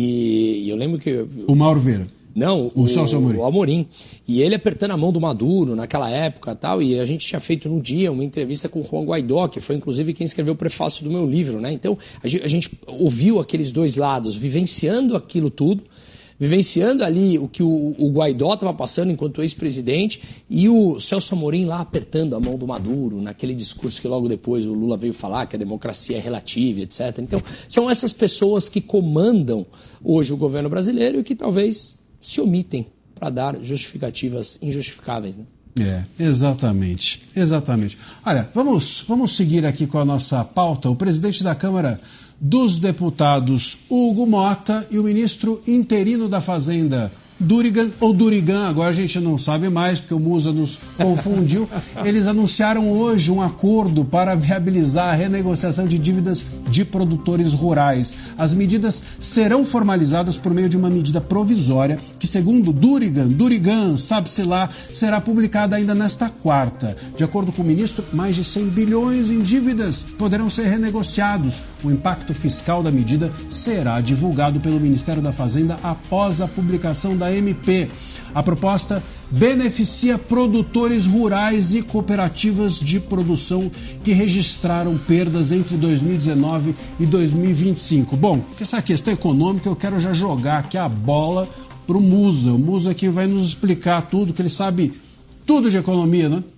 E, e eu lembro que... O Mauro Vieira. Não, o, o, Amorim. o Amorim. E ele apertando a mão do Maduro naquela época e tal. E a gente tinha feito no dia uma entrevista com o Juan Guaidó, que foi inclusive quem escreveu o prefácio do meu livro, né? Então a gente, a gente ouviu aqueles dois lados, vivenciando aquilo tudo, vivenciando ali o que o, o Guaidó estava passando enquanto ex-presidente e o Celso Amorim lá apertando a mão do Maduro, naquele discurso que logo depois o Lula veio falar que a democracia é relativa, etcétera. Então, são essas pessoas que comandam hoje o governo brasileiro e que talvez se omitem para dar justificativas injustificáveis, né? É, exatamente, exatamente. Olha, vamos, vamos seguir aqui com a nossa pauta. O presidente da Câmara dos Deputados, Hugo Mota, e o ministro interino da Fazenda, Durigan, ou Durigan, agora a gente não sabe mais, porque o Musa nos confundiu. Eles anunciaram hoje um acordo para viabilizar a renegociação de dívidas de produtores rurais. As medidas serão formalizadas por meio de uma medida provisória que, segundo Durigan, Durigan, sabe-se lá, será publicada ainda nesta quarta. De acordo com o ministro, mais de cem bilhões em dívidas poderão ser renegociados. O impacto fiscal da medida será divulgado pelo Ministério da Fazenda após a publicação da M P. A proposta beneficia produtores rurais e cooperativas de produção que registraram perdas entre dois mil e dezenove e dois mil e vinte e cinco. Bom, com essa questão econômica eu quero já jogar aqui a bola para o Musa. O Musa que vai nos explicar tudo, que ele sabe tudo de economia, né?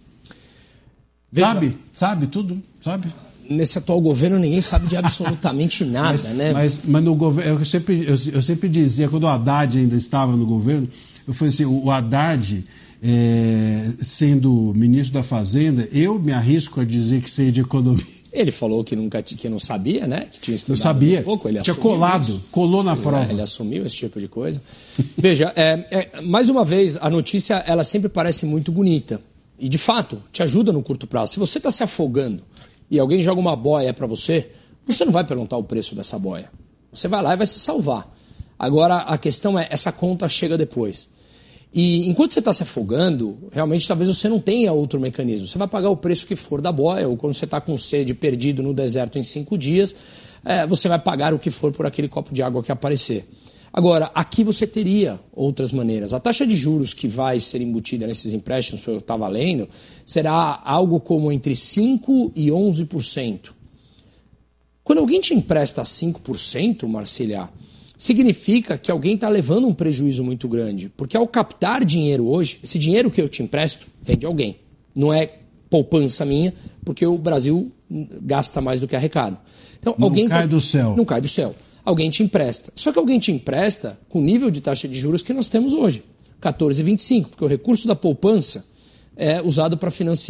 Veja. Sabe? Sabe tudo? Sabe? Nesse atual governo ninguém sabe de absolutamente nada, mas, né? Mas, mas no governo, eu sempre, eu, eu sempre dizia, quando o Haddad ainda estava no governo, eu falei assim, o Haddad, é, sendo ministro da Fazenda, eu me arrisco a dizer que sei de economia. Ele falou que, nunca, que não sabia, né? Que tinha estudado não sabia. Um pouco. Ele tinha colado, isso. colou na pois prova. É, ele assumiu esse tipo de coisa. Veja, é, é, mais uma vez, a notícia ela sempre parece muito bonita. E, de fato, te ajuda no curto prazo. Se você está se afogando e alguém joga uma boia para você, você não vai perguntar o preço dessa boia. Você vai lá e vai se salvar. Agora, a questão é, essa conta chega depois. E enquanto você está se afogando, realmente talvez você não tenha outro mecanismo. Você vai pagar o preço que for da boia, ou quando você está com sede perdido no deserto em cinco dias, é, você vai pagar o que for por aquele copo de água que aparecer. Agora, aqui você teria outras maneiras. A taxa de juros que vai ser embutida nesses empréstimos, que eu estava lendo, será algo como entre cinco por cento e onze por cento. Quando alguém te empresta cinco por cento, Marcília, significa que alguém está levando um prejuízo muito grande. Porque ao captar dinheiro hoje, esse dinheiro que eu te empresto vem de alguém. Não é poupança minha, porque o Brasil gasta mais do que arrecada. Então, não alguém cai tá... do céu. Não cai do céu. Alguém te empresta. Só que alguém te empresta com o nível de taxa de juros que nós temos hoje, quatorze vírgula vinte e cinco, porque o recurso da poupança é usado para financiar